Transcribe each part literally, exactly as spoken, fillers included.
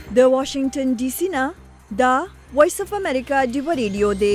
د واشنگټن ډي سي نه دا وایس اف امریکا ډیو ریډیو دی.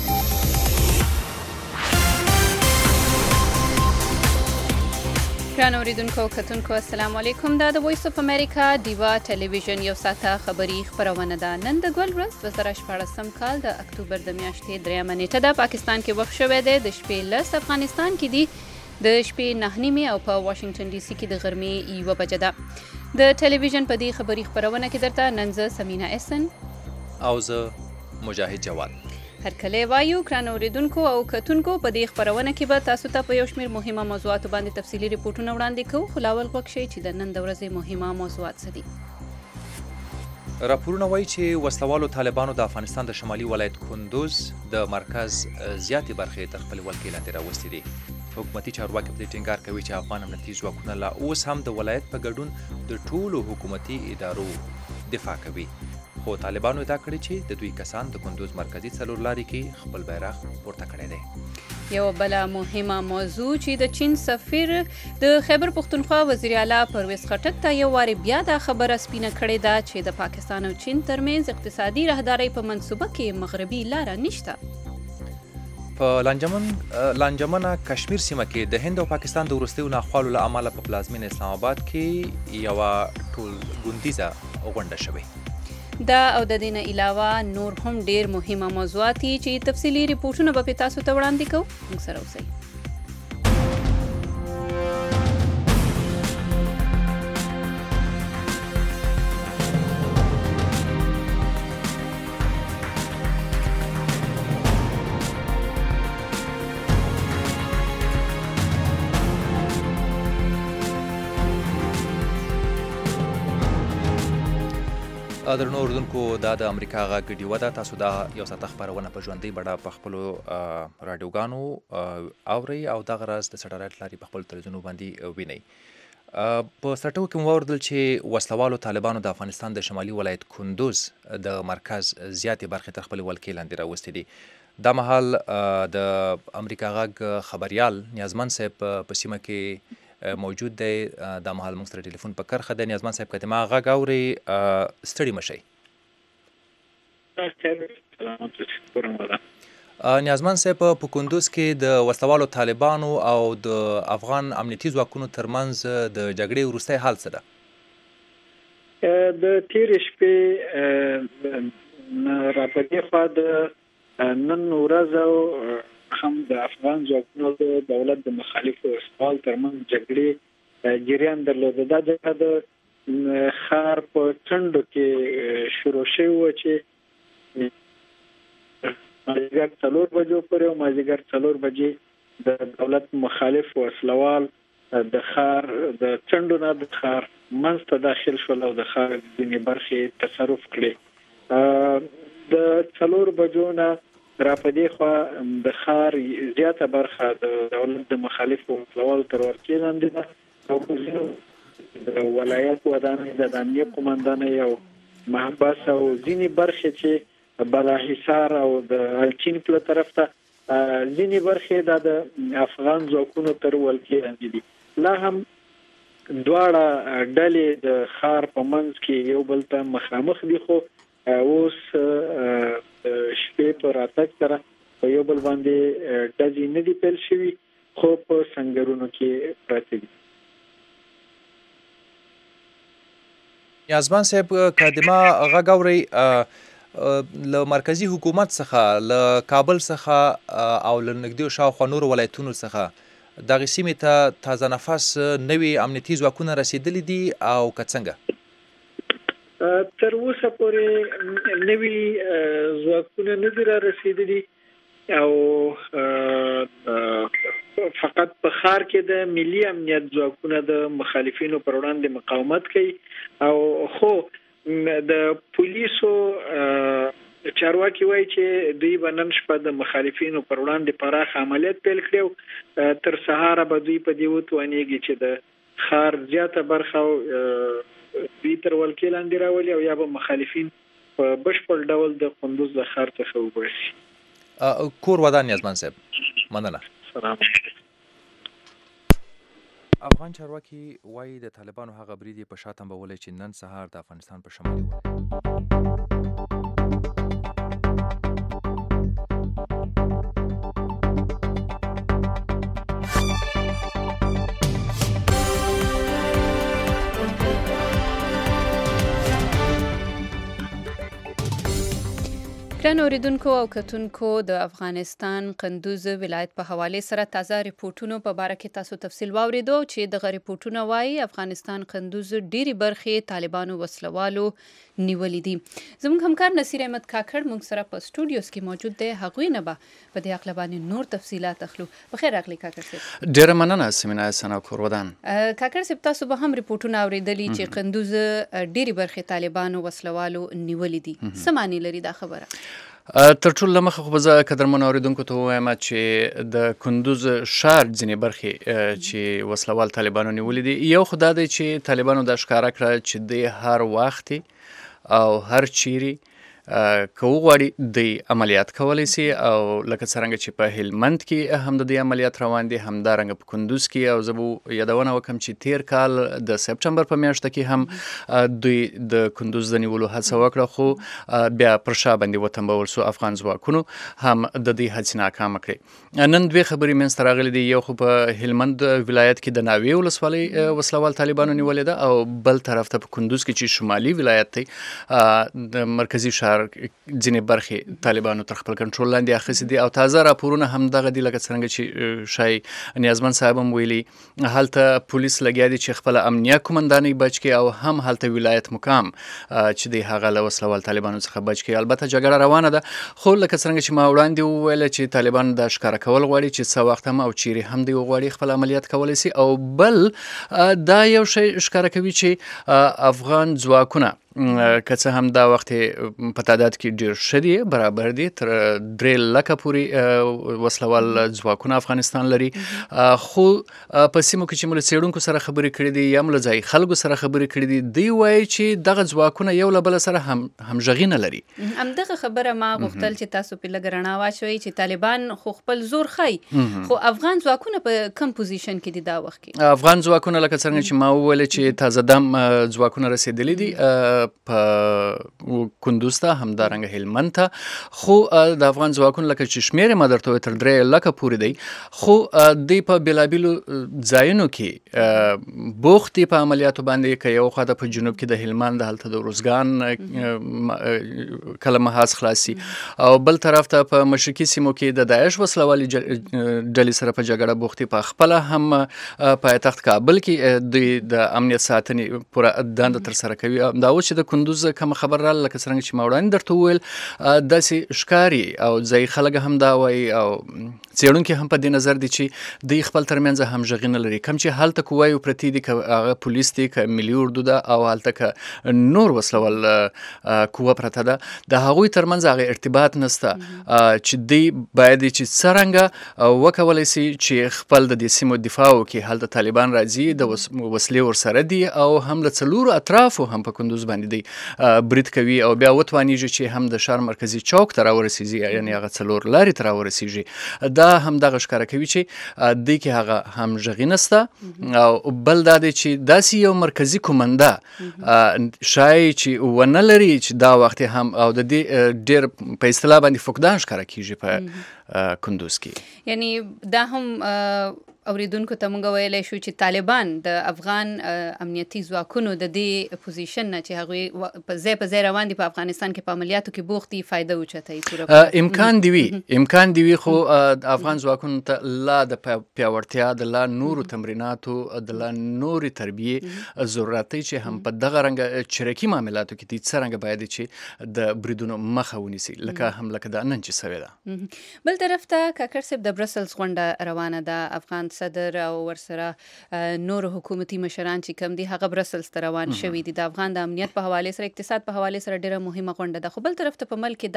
ګران اوریدونکو کتونکو السلام علیکم. دا د وایس اف امریکا ډیوا ټلویزیون یو ساعته خبری خبرونه ده. نن د ګل ورځ دوه زره شپاړسم کال د اکتوبر د میاشتې دریمه نیټه ده. پاکستان کې وخت شوی دی د شپې لس، افغانستان کې دی د شپې نهه نیمې او په واشنگټن ډي سي کې د غرمې یوه بجه ده. د ټلویزیون په دې خبري خبرونه کې درته نن زه سمینا احسن او زه مجاهد جواد هرکلی وایو. ګران اوریدونکو او کتونکو په دې خبرونه کې به تاسو ته په یو شمېر مهمه موضوعاتو باندې تفصیلي ریپورټونه وړاندې کوو، خو لاول غوږ شئ چې د نن د ورځې مهمه موضوعات څه دي. راپورونه وایي چې وسلوالو طالبانو د افغانستان د شمالي ولایت کندوز د مرکز زیاتې برخې تر خپلې ولکې لاندې راوستې دي. حکومتي چارواکي په دې ټینګار کوي چې افغان امنیتي ځواکونه لا اوس هم د ولایت په ګډون د ټولو حکومتي ادارو دفاع کوي، خو طالبانو ادعا کړې چې د دوی کسان د کندوز مرکزي څلورلارې کې خپل بیرغ پورته کړی دی. یو بله مهمه موضوع چې د چین سفیر د خیبر پختونخوا وزیر اعلی پرویز خټک ته یو وارې بیا دا خبره سپینه کړې ده چې د پاکستان او چین ترمنځ اقتصادي راهدارۍ په منصوبه کې مغربي لاره نشته. په لانجمن لانجمنه کشمیر سیمه کې د هند او پاکستان د وروستیو ناخوالو له امله په پلازمینه اسلام آباد کې یوه ټولګوندیزه غونډه شوې. دا او د دې نه علاوه نور هم ډیر مهمه موضوعات دي چې تفصیلي ریپورټونه به پې تاسو ته وړاندې کوو. موږ سره اوسئ. درنو اوریدونکو دا د امریکا غږ ډیوه ده. تاسو دا یو ساعته خپرونه په ژوندۍ بڼه په خپلو راډیوګانو اورئ او دغه راز د سټلایټ لارې په خپلو تلویزیونو باندې وینئ. په سرټو کې مو واوریدل چې وسلوالو طالبانو د افغانستان د شمالي ولایت کندوز د مرکز زیاتې برخې تر خپلې ولکې لاندې راوستې دي. دا مهال د امریکا غږ خبریال نیازمن صاحب په سیمه کې موجود دی. دا مهال موږ سره ټلیفون په کرښه دی. نیازمن صاحب که زما غږ اورئ ستړي مه شئ. نیازمن صاحب په کندوز کې د وسلوالو طالبانو او د افغان امنیتي ځواکونو ترمنځ د جګړې وروستی حال څه ده؟ د تېرې شپې را په دې خوا د نن ورځ هم د افغان ځواکونو د دولت د مخالفو استقبال ترمنځ جګړې جریان درلوده. دا جګړه د ښار په څنډو کې شروع شوې وه چې مازدیګر څلور بجو پورې او مازدیګر څلور بجې د دولت مخالف وسلوال د ښار د څنډو نه د ښار منځ ته داخل شول او د ښار ځینې برخې تصرف کړې. د څلور بجو نه را په دې خوا د ښار زیاته برخه د دولت د مخالفو وسلوالو تر ولکې لاندې ده او د ولایت ودانۍ د امنیه قومندانۍ او محبس او ځینې برخې چې بالاحصار او د الچین پله طرف ته ځینې برخې دا د افغان ځواکونو تر ولکې لاندې دي. لا هم دواړه ډلې د ښار په منځ کې یو بل ته مخامخ دي، خو اوس شپې په راتګ سره په یو بل باندې ډزې نه دي پیل شوي، خو په سنګرونو کې پراته دي. نیازمن صاحب که د ما غږ اورئ له مرکزي حکومت څخه له کابل څخه او له نږدې شاوخوا نورو ولایتونو څخه دغې سیمې ته تازه نفس نوي امنیتي ځواکونه رسېدلي دي او که څنګه؟ تر اوسه پورې نوي ځواکونه نه دي را رسېدلي او فقط په ښار کې د ملي امنیت ځواکونه د مخالفینو پر وړاندې مقاومت کوي او خو د پولیسو چارواکي وایي چې دوی به نن شپه د مخالفینو پر وړاندې پراخ عملیات پیل کړي او تر سهاره به دوی په دې وتوانېږي چې د ښار زیاته برخه دوی تر ولکې لاندې راولي او یا به مخالفین په بشپړ ډول د کندوز د ښار څخه وباسي. کور ودان نیازمن صاحب، مننه. سلام. افغان چارواکي وایي د طالبانو هغه برید یې په شا تمبولی چې نن سهار د افغانستان په شمالي ګرانو اوریدونکو او کتونکو د افغانستان قندوز ولایت په حواله سره تازه ریپورتونو په باره کې تاسو تفصیل واوریدو چې دغه ریپورتونه وایي افغانستان قندوز ډېری برخې طالبانو وسلوالو نیولې دي. زموږ همکار نصیر احمد کاکړ موږ سره په سټوډیوز کې موجود دی. هغوی نه به په دې اړه باندې نور تفصیلات اخلو. بخیر راغلی کاکړ صاحب. ډېره مننه سمینا سنا کورودان. کاکړ صاحب تاسو به هم ریپورتونه اوریدلی چې قندوز ډېری برخې طالبانو وسلوالو نیولې دي. څه معنی لري دا خبره؟ تر ټولو له مخه خو به زه قدرمنو اورېدونکو ته ووایم چې د کندوز ښار ځینې برخې چې وسلوال طالبانو نیولې دي، یو خو دا دی چې طالبانو دا ښکاره کړه چې دی هر وخت او هر چیرې که وغواړي دوی عملیات کولی سي، او لکه څرنګه چې په هلمند کې هم د دې عملیات روان دي، همدارنګه په کندوز کې. او زه به یادونه وکړم چې تیر کال د سپټمبر په میاشته کې هم دوی د کندوز د نیولو هڅه وکړه، خو بیا پر شا باندې وتمبول سو افغان ځواکونو هم د دې هڅې ناکامه کړې. نن دوې خبرې منځته راغلې دي، یو خو په هلمند ولایت کې د ناوې ولسوالۍ وسلوال طالبانو نیولې ده، او بل طرف ته په کندوز کې چې شمالي ولایت دی د مرکزي ښار ځینې برخې طالبانو تر خپل کنټرول لاندې اخیستې دي. او تازه راپورونه هم دغه دي، لکه څرنګه چې شای نیازمن صاحب هم ویلي، هلته پولیس لګیا دي چې خپله امنیه قومندانۍ بچ کړي، او هم هلته ولایت مقام چې دی هغه له وسلوال طالبانو څخه بچ کړي. البته جګړه روانه ده، خو لکه څرنګه چې ما وړاندې وویله چې طالبان دا ښکاره کول غواړي چې څه وخت هم او چیرې هم دوی وغواړي خپل عملیات کولی سي. او بل دا یو شی ښکاره کوي چې افغان ځواکونه که څه هم دا وخت په تعداد کې ډېر ښه دي، برابر دي، تر درې لکه پورې وسلوال ځواکونه افغانستان لري، خو په سیمو کې چې موږ له څېړونکو سره خبرې کړې دي یا موږ له ځایي خلکو سره خبرې کړې دي، دوی وایي چې دغه ځواکونه یو له بله سره هم همغږي نه لري. همدغه خبره ما غوښتل چې تاسو پرې لږ رڼا واچوئ چې طالبان خو خپل زور ښایي، خو افغان ځواکونه په کوم پوزیشن کې دي دا وخت کې؟ افغان ځواکونه لکه څرنګه چې ما وویل چې تازه دم ځواکونه رسېدلي دي په کندوز ته، همدارنګه هلمند ته، خو د افغان ځواکونو لکه چې شمېر ما درته وویل تر درې لکه پورې دی، خو دوی په بېلابېلو ځایونو کې بوخت دي په عملیاتو باندې. که یو خوا ته په جنوب کې د هلمند هلته د ارزګان کله محاذ خلاصي، او بل طرف ته په مشرقي سیمو کې د داعش وسلوالي ډلې سره په جګړه بوخت دي. په خپله هم پایتخت کابل کې دوی د امنیت ساتنې پوره دنده ترسره کوي. دا اوس چې د کندوز کومه خبر راغله، لکه څرنګه چې ما وړاندې درته وویل، داسې ښکاري او ځایي خلک هم دا وایي او څېړونکي هم په دې نظر دي چې دوی خپل ترمنځ همغږي نه لري. کوم چې هلته قواوې پرتې دي، که هغه پولیس دي، که ملي اردو ده، او هلته که نور وسلوال قوه پرته ده، د هغوی ترمنځ هغه ارتباط نشته چې دوی باید چې څرنګه وکولی سي چې خپل د دې سیمو دفاع وکړي. هلته طالبان راځي، د وسلې ورسره دي، او هم د څلورو اطرافو هم په کندوز باندې دی برید کوي، او بیا وتوانیږي چې هم د ښار مرکزي چوک ته راورسیږي، یعنې هغه څلور لارې ته راورسیږي. دا هم دغه ښکاره کوي چې دوی کې هغه همغږي نشته. او بل دا دی چې داسې یو مرکزي قومنده ښایي چې ونه لري چې دا وخت هم او د دې ډېر په اصطلاح باندې فقدان ښکاره کیږي په کندوز کې. یعنی دا هم اوریدونکو ته موږ ویلی شو چې طالبان د افغان امنیتي ځواکونو د دې پوزیشن نه چې هغوی په ځای په ځای روان دي په افغانستان کې په عملیاتو کې بوخت دي فایده اوچتوي. امکان دی وي امکان دی وي خو افغان ځواکونو ته لا د پیاوړتیا، د لا نورو تمریناتو، د لا نورې تربیې ضرورت دی چې هم په دغه رنګه چریکي معاملاتو کې دي څرنګه باید چې د بریدونو مخه ونیسي، لکه هم لکه دا نن چې سوې ده. بل طرف ته کاکړ صاحب د برسلز غونډه روانه ده، افغان صدر او ورسره نور حکومتي مشران چې کوم دي هغه برسلز ته روان شوي دي. د افغان د امنیت په حواله سره، اقتصاد په حواله سره ډیره مهمه غونډه ده، خو بل طرف ته په ملک کې دا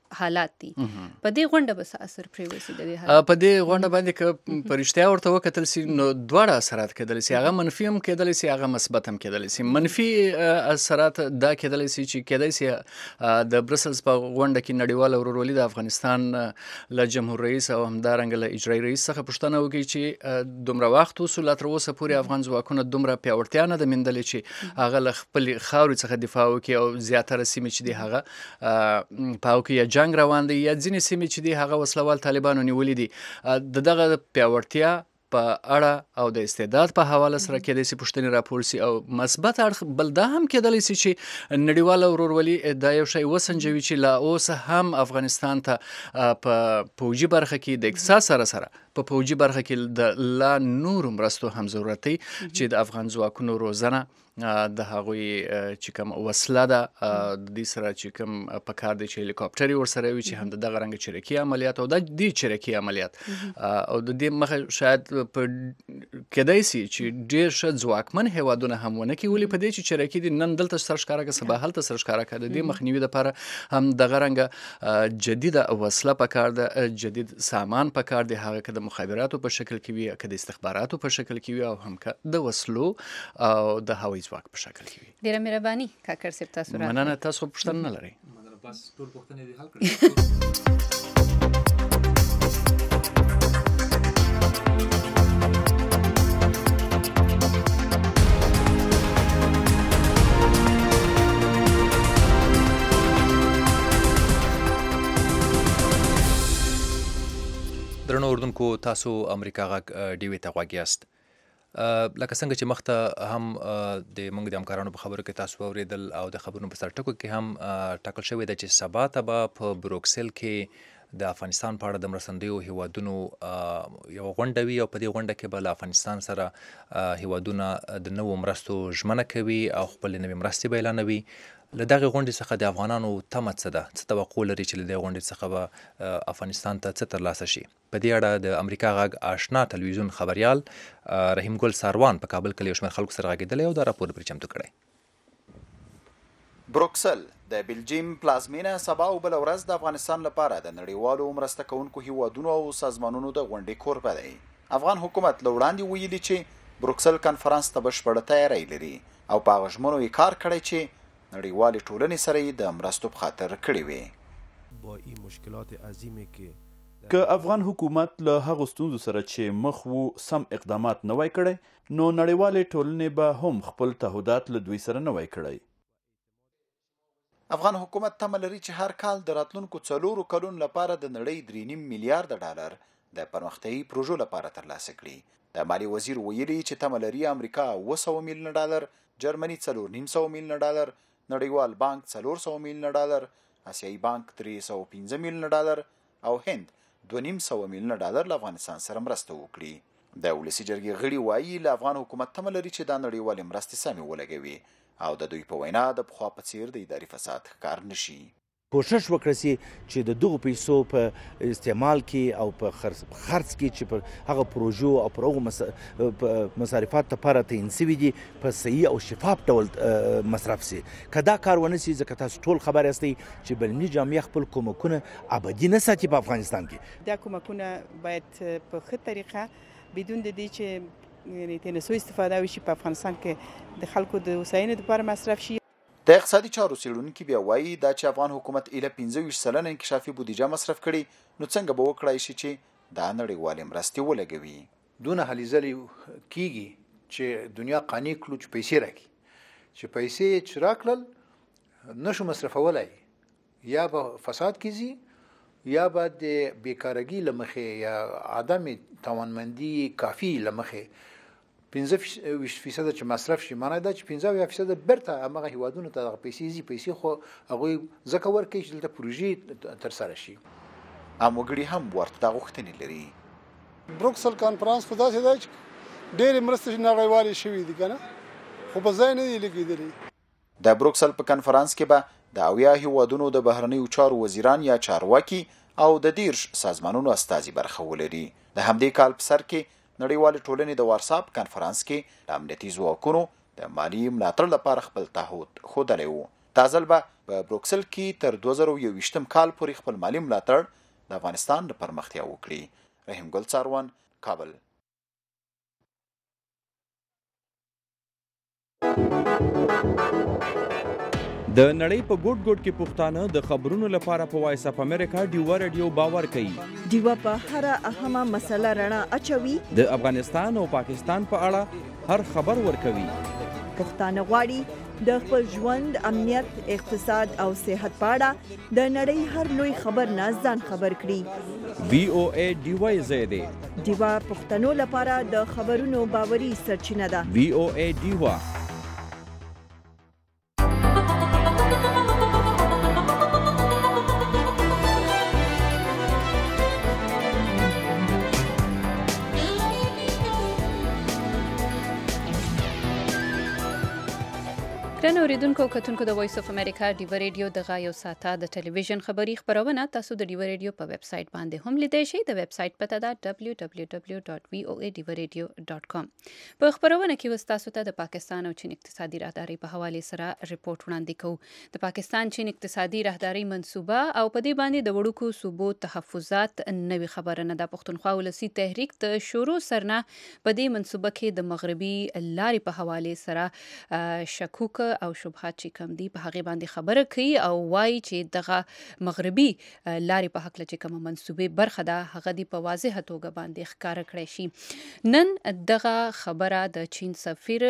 حالات دي په دې غونډه به څه اثر پرې وسی د دې حالات په دې غونډه باندې که په رښتیا ورته وکتل سي نو دواړه اثرات کېدلی سي، هغه منفي هم کېدلی سي، هغه مثبت هم کېدلی سي. منفي اثرات دا کېدلی سي چې کېدای سي د برسلز په غونډه کې نړیواله ورورولي د افغانستان له جمهور رئیس او همدارنګه له اجرایي رئیس څخه پوښتنه وکړي چې دومره وخت وسو لا تر اوسه پورې افغان ځواکونه دومره پیاوړتیا نه ده موندلې چې هغه له خپلې خاورې څخه دفاع وکړي او زیاتره سیمې چې دي هغه په هغو کې یا جنګ روان دی یا ځینې سیمې چې دي هغه وسلوال طالبانو نیولي دي. د دغه پیاوړتیا په اړه او د استعداد په حواله سره کېدای سي پوښتنې راپور سي، او مثبت اړخ بل دا هم کېدلی سي چې نړیواله ورورولي دا یو شی وسنجوي چې لا اوس هم افغانستان ته په پوجي برخه کې د اقتصاد سره سره په پوجي برخه کې د لا نورو مرستو هم ضرورت دی چې د افغان ځواکونو روزنه د هغوی چې کوم وسله ده د دې سره چې کوم پکار دی چې هلیکاپټر ورسره وي چې هم د دغه رنګ چریکي عملیات او د دې چریکي عملیات او د دې مخه شاید په کېدای سي چې ډېر ښه ځواکمن هیوادونه هم ونه کړي، ولې په دې چې چریکي دي نن دلته سر ښکاره کړه سبا هلته سر ښکاره کړه. د دې مخنیوي دپاره هم دغه رنګه جدیده وسله پکار ده، جدید سامان پکار دی، هغه که د مخابراتو په شکل کې وي که د استخباراتو په شکل کې وي او هم که د وسلو او د هوایي ځواک په شکل کې وي. ډیره مهرباني کاکړ صاحب، تاسو راغلئ. مننه، تاسو پوښتنه نه لرئ. بس ټول پوښتنې دې حل کړې. درنو اردوونکو، تاسو امریکا غږ ډیوي ته غوږ یاست. لکه څنګه چې مخته هم د موږ د همکارانو په خبرو کې تاسو واورېدل او د خبرونو په سر ټکو کې هم ټاکل شوې ده چې سبا ته به په بروکسل کې د افغانستان په اړه د مرستندویو هیوادونو یو غونډه وي او په دې غونډه کې به له افغانستان سره هیوادونه د نوو مرستو ژمنه کوي او خپلې نوې مرستې به اعلانوي. له دغې غونډې څخه د افغانانو تمه څه ده؟ څه توقع لري چې له دې غونډې څخه به افغانستان ته څه ترلاسه شي؟ په دې اړه د امریکا غږ آشنا تلویزیون خبریال رحیم ګل ساروان په کابل کې یو شمېر خلکو سره غږېدلی او دا راپور پرې چمتو کړی. بروکسل د بلجیم پلازمینه سبا او بله ورځ د افغانستان لپاره د نړیوالو مرسته کوونکو هیوادونو او سازمانونو د غونډې کوربه دی. افغان حکومت له وړاندې ویلي چې بروکسل کنفرانس ته بشپړه تیاری لري او په هغه ژمنو یې کار کړی چې نړیوالې ټولنې سره یې د مرستو په خاطر کړې وې. با این مشکلات عظیمه که که افغان حکومت له هغو ستونزو سره چې مخ وو سم اقدامات نه وای کړی نو نړیوالې ټولنې به هم خپل تعهدات له دوی سره نه وای کړی. افغان حکومت تمه لري چې هر کال د راتلونکو څلورو کلونو لپاره د نړۍ درې نیم میلیارډ ډالر د پرمختیایي پروژو لپاره ترلاسه کړي. د مالی وزیر ویلي چې تمه لري امریکا اوه سوه میلیونه ډالر، جرمني څلور نیم سوه میلیونه ډالر، نړیوال بانک څلور سوه میلیونه ډالر، آسیایي بانک درې سوه پنځه میلیونه ډالر او هند دوه نیم سوه میلیونه ډالر له افغانستان سره مرسته وکړي. د ولسي جرګې غړي وایي له افغان حکومت تمه لري چې دا نړیوالې مرستې سمې ولګوي او د دوی په وینا د پخوا په څیر د اداري فساد ښکار نشي. کوشش وکړي سي چې د دغو پیسو په استعمال کې او په خرڅ کې چې په هغه پروژو او پر هغو مصارفات لپاره تعین سوي دي په صحیح او شفاف ډول مصرف سي. که دا کار ونه سي، ځکه تاسو ټول خبر یاستئ چې بلني جامعه خپل کومکونه ابدي نه ساتي په افغانستان کې. دا کومکونه باید په ښه طریقه بدون د دې چې یعنې ترې سوء استفاده وشي په افغانستان کې د خلکو د هوساینې لپاره مصرف شي. د اقتصادي چارو څېړونکي بیا وایي دا چې افغان حکومت ایله پنځه ویشت سلنه انکشافي بودیجه مصرف کړي نو څنګه به وکړای شي چې دا نړیوالې مرستې ولګوي. دونه هلې ځلې کېږي چې دنیا قانع کړو چې پیسې راکړي، چې پیسې چې راکړل نشو مصرفولی، یا به فساد کېږي یا به د بیکارګي له مخې یا عدم توانمندي کافي له مخې پنځه ویشت فیصده چې مصرف شي، معنی دا چې پنځه اویا فیصده بیرته همغه هیوادونو ته دغه پیسې ځي. پیسې خو هغوی ځکه ورکوي چې دلته پروژې ترسره شي. عام وګړي هم ورته دا غوښتنې لري. بروکسل کانفرانس خو داسې دی چې ډېرې مرستې نړیوالې شوي دي که نه، خو په ځای نه دي لګېدلي. د بروکسل په کنفرانس کې به د اویا هیوادونو د بهرنیو چارو وزیران یا چارواکي او د دیرش سازمانونو استازي برخه ولري. د همدې کال په سر کې نړیوالې ټولنې د وارساپ کنفرانس کې د امنیتي ځواکونو د مالي ملاتړ لپاره خپل تعهد ښودلی و. دا ځل به په بروکسل کې تر دوه زره یوویشتم کال پورې خپل مالي ملاتړ د افغانستان د پرمختیا وکړي. رحیم ګل څاروان، کابل. د نړۍ په ګوټ ګوټ کې پښتانه د خبرونو لپاره په وایس اف امریکا ډیوا رادیو باور کوي. ډیوا په هر اهمه مسله رڼا اچوي. د افغانستان او پاکستان په اړه هر خبر ورکوي. پښتانه غواړي د خپل ژوند، امنیت، اقتصاد او صحت په اړه د نړۍ هر لوی خبر نه ځان خبر کړي. وی او ای ډیوا زیاده ډیوا پښتنو لپاره د خبرونو باوري سرچینه ده. وی او ای ډیوا. ګرانو اوریدونکو کتونکو د وایس اف امریکا ډیوا ریډیو دغه یو ساعته د ټلویزیون خبری خبرونه تاسو د ډیوا ریډیو په ویب سټ باندې هم لیدای شئ. د ویب سټ پته ده دبلیو دبلیو دبلیو ډاټ وی او ای ډیوا ریډیو ډاټ کام. په خبرونه کې وس تاسو ته د پاکستان او چین اقتصادي راهداري په حواله سره ریپورت وړاندې کوو. د پاکستان چین اقتصادي راهداري منصوبه او په دې باندې د وړوکو صوبو تحفظات نوې خبره نه ده. پښتونخوا ولسی تحریک د شروع سرنه په دې منصوبه کې د مغربي لارې په حواله سره شکوک او شبهات چې کم دي په هغه باندې خبره کوي او وایي چې دغه مغربي لارې په حق لچې کوم منسوبې برخه ده هغه دی په واضحه توګه باندې ښکار کړی شي. نن دغه خبره د چین سفیر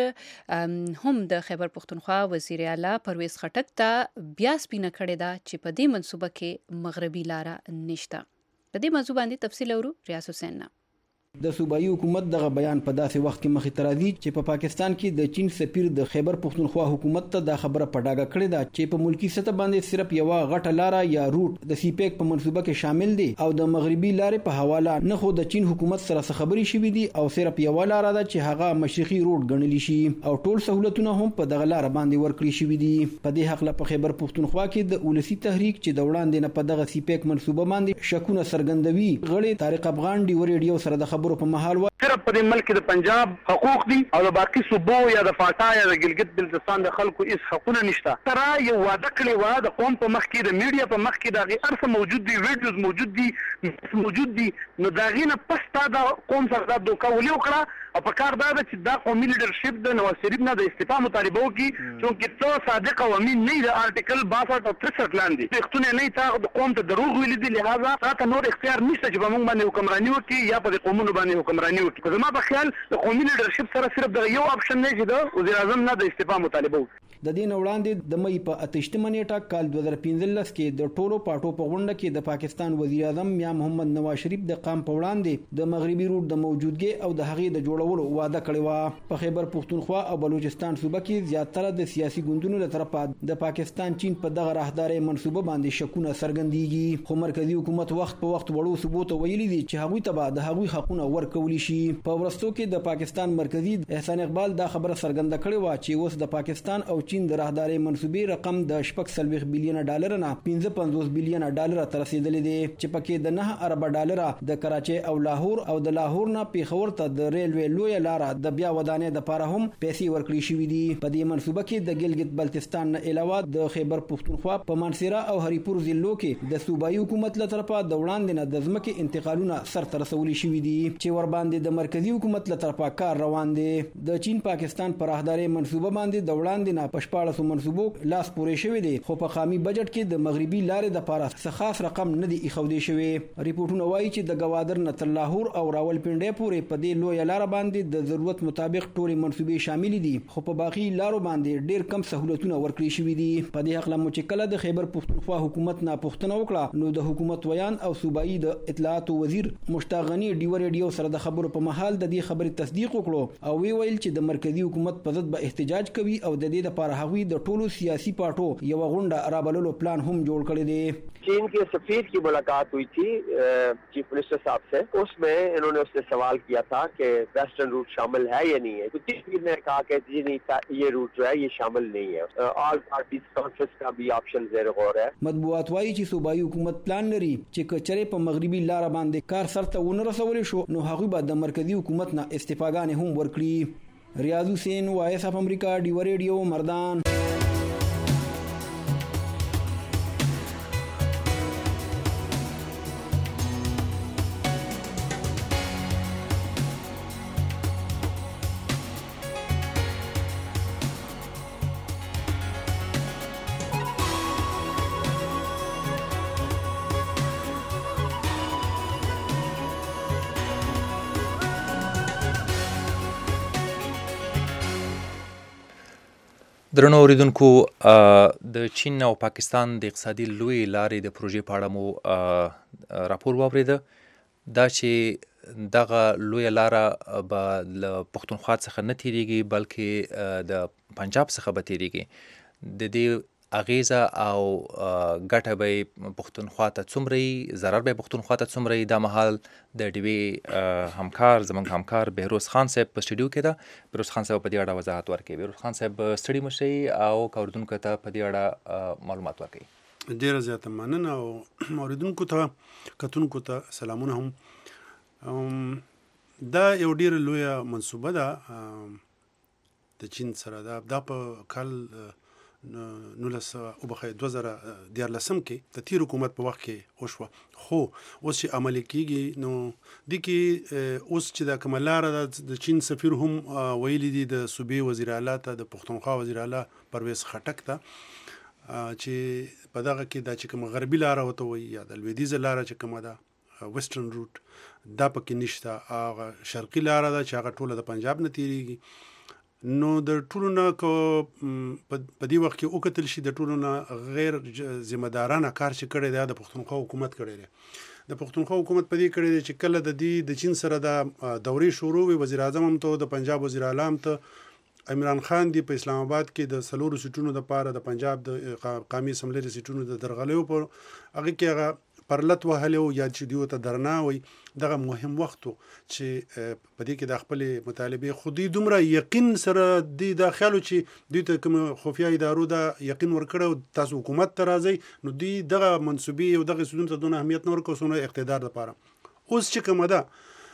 هم د خیبر پښتونخوا وزیر اعلی پرویز خټک ته بیا سپینه کړې ده چې په دې منسوبه کې مغربي لاره نشته. په دې موضوع باندې تفصیل اورو ریاض حسین نه. د صوبایي حکومت دغه بیان په داسې وخت کې مخې ته راځي چې په پا پاکستان کې د چین سفیر د خیبر پښتونخوا حکومت ته دا خبره په ډاګه کړې ده چې په ملکی سطح باندې صرف یو غټه لاره یا روټ د سی پیک په منصوبه کې شامل دي او د مغربي لارې په حواله نه خو د چین حکومت سره خبرې شوې دي او صرف یو لاره ده چې هغه مشرقي روټ ګڼل شي او ټول سہولتونه هم په دغه لاره باندې ورکړي شوې دي. په دې حق له په خیبر پښتونخوا کې د ولسی تحریک چې د وړاندې نه په دغه سی پیک منصوبه باندې شکونه څرګندوي غړي طارق افغان ډیوا ریډیو سره د خبرو په محل صرف په دې ملک د پنجاب حقوق دي او د باقي صوبو یا د فاټا یا د ګلګت بلتستان د خلکو هیڅ حقونه نشته. تر یو وعده کړی و د قوم په مخ کې د میډیا په مخ کې د ارث موجود دي، ویډیوز موجود دي موجود دي نو دا غینه پس تا د قوم سره د دوکا ولي وکړه او په کار دا چې دا قومي لیډرشپ د نواز شریف نه د استعفا مطالبه وکړي چې ته صادق او امین نه د آرټیکل باسط او تریسټ لاندې پښتون نه تا د قوم ته دروغ ویل دي. لہذا تاسو نور اختیار نشته چې موږ باندې حکمرانی وکړي یا په قومونو باندې حکمرانی وکړي. زما په خیال د قومي لیډرشپ سره صرف د یو اپشن نه چې د وزیر اعظم نه د استعفا مطالبه وکړي. د دین وړاندې د مې په اتشتمه نیټه کال دوه زره پنځلس کې د ټولو پاټو په غونډه کې د پاکستان وزیر اعظم میا محمد نواز شریف د قام په وړاندې د مغربي روټ د موجودګي او د هغې د جوړولو وعده کړې و. په خیبر پښتونخوا او بلوچستان صوبه کې زیاتره د سیاسي ګوندونو له طرفه د پاکستان چین په دغه راهداري منصوبه باندې شکونه څرګندېږي خو مرکزی حکومت وخت په وخت وړو صوبو ته ویلي دي چې هغوی ته به د هغوی حقونه ورکول شي. په ورستو کې د پاکستان مرکزی احسان اقبال دا خبره څرګنده کړې و چې اوس د پاکستان او چین د راهداري منصوبې رقم د شپږ سلويخ بلین ډالر نه پنځه پنځوس بلین ډالر ته رسیدلې دي چې پکې د نه ارب ډالر د کراچي او لاهور او د لاهور نه پیښور ته د ریلوي لوی لار د بیا ودانې د لپاره هم پیسې ورکړې شوې دي. په دې منصوبه کې د ګلګت بلتستان نه علاوه د خیبر پښتونخوا په مانسیرا او هریپور ضلعو کې د صوبایي حکومت له طرفه د وړاندې نه د ځمکې انتقالونه سرته رسولي شوې دي چې ور باندې د مرکزی حکومت له طرفه کار روان دي. د چین پاکستان پر راهداري منصوبه باندې د وړاندې نه پښپاړسو منصوبو لاس پورې شوی دی خو په قامي بجټ کې د مغربي لارې د لپاره څه خاص رقم نه دی ایښودل شوی. ریپورتونه وایي چې د گوادر نه تر لاهور او راولپنډي پورې په دې لوی لار باندې د ضرورت مطابق ټول منصوبې شامل دي خو په باقي لارو باندې ډېر کم سہولتونه ورکړي شوی دي. په دې حق له چې کله د خیبر پښتونخوا حکومت نه پوښتنه وکړه نو د حکومت ویان او صوبایي د اطلاعات وزیر مشتاق غنی ډیوا ریډیو سره د خبرو په محل د دې خبرې تصدیق وکړو او وی ویل چې د مرکزی حکومت په ضد به احتجاج کوي او د دې لپاره هغوی د ټولو سیاسي پارټو یو غونډه رابللو پلان هم جوړ کړی دی. चीन के सफीर की मुलाकात हुई थी चीफ मिनिस्टर साहब से, उसमें इन्होंने उससे सवाल किया था कि वेस्टर्न रूट शामिल है या नहीं है. तो चीफ ने कहा कि जी नहीं, ये रूट जो है ये शामिल नहीं है. ऑल पार्टीज कॉन्फ्रेंस का भी ऑप्शन ज़ेर गौर है. مطبوعات وايي چې صوبایي حکومت پلان لري چې کچره په مغربي لار باندې کار سرته ونه رسول شو نو هغه به د مرکزی حکومت نه استفاګانې هم ورکړي. ریاض حسین وایس اف امریکا ډیوا ریډیو مردان. درنو اوریدونکو د چین او پاکستان د اقتصادي لوی لارې د پروژې په اړه مو راپور واورېده دا چې دغه لویه لاره به له پښتونخوا څخه نه تیریږي بلکې د پنجاب څخه به تیریږي د دې اغیزه او ګټه به پښتونخوا ته څومره وي ضرر به پښتونخوا ته څومره وي دا مهال د ډیوې همکار زموږ همکار بهروز خان صاحب په سټوډیو کې ده بهروز خان صاحب په دې اړه وضاحت ورکوي بهروز خان صاحب ستړي مه شئ او که اورېدونکو ته په دې اړه معلومات ورکوي. ډېره زیاته مننه او اورېدونکو ته کتونکو ته سلامونه هم. دا یو ډېره لویه منصوبه ده د چین سره دا دا په کال نولس وبخښئ دوه زره دیارلسم کې د تیر حکومت په وخت کې وشوه خو اوس چې عملي کېږي نو دې کې اوس چې دا کومه لاره ده د چین سفیر هم ویلي دي د صوبې وزیر اعلی ته د پښتونخوا وزیر اعلی پرویز خټک ته چې په دغه کې دا چې کومه غربي لاره ورته وایي یا د لویدیځه لاره چې کومه ده ویسټرن روټ دا پکې نشته هغه شرقي لاره ده چې هغه ټوله د پنجاب نه تیریږي نو د ټولو نه که په دې وخت کې وکتل شي د ټولو نه غیر ذمه دارانه کار چې کړی دی د پښتونخوا حکومت کړی دی د پښتونخوا حکومت په دې کړی دی چې کله د دې د چین سره د دورې شروع وي وزیر اعظم هم ته د پنجاب وزیر اعلی هم ته عمران خان دی په اسلام آباد کې د څلورو سیټونو دپاره د پنجاب د قومي اسمبلۍ د سیټونو د درغلیو په هغې کې هغه پرلت وهلی و یا چې دوی ته درنا وي دغه مهم وخت و چې په دې کې د خپلې مطالبې خو دوی دومره یقین سره دوی دا خیال و چې دوی ته کوم خفیه ادارو دا یقین ورکړی تاسو حکومت ته راځئ نو دوی دغه منصوبې او دغه سیټونو ته دونه اهمیت نه ورکړو څومره اقتدار دپاره. اوس چې کومه ده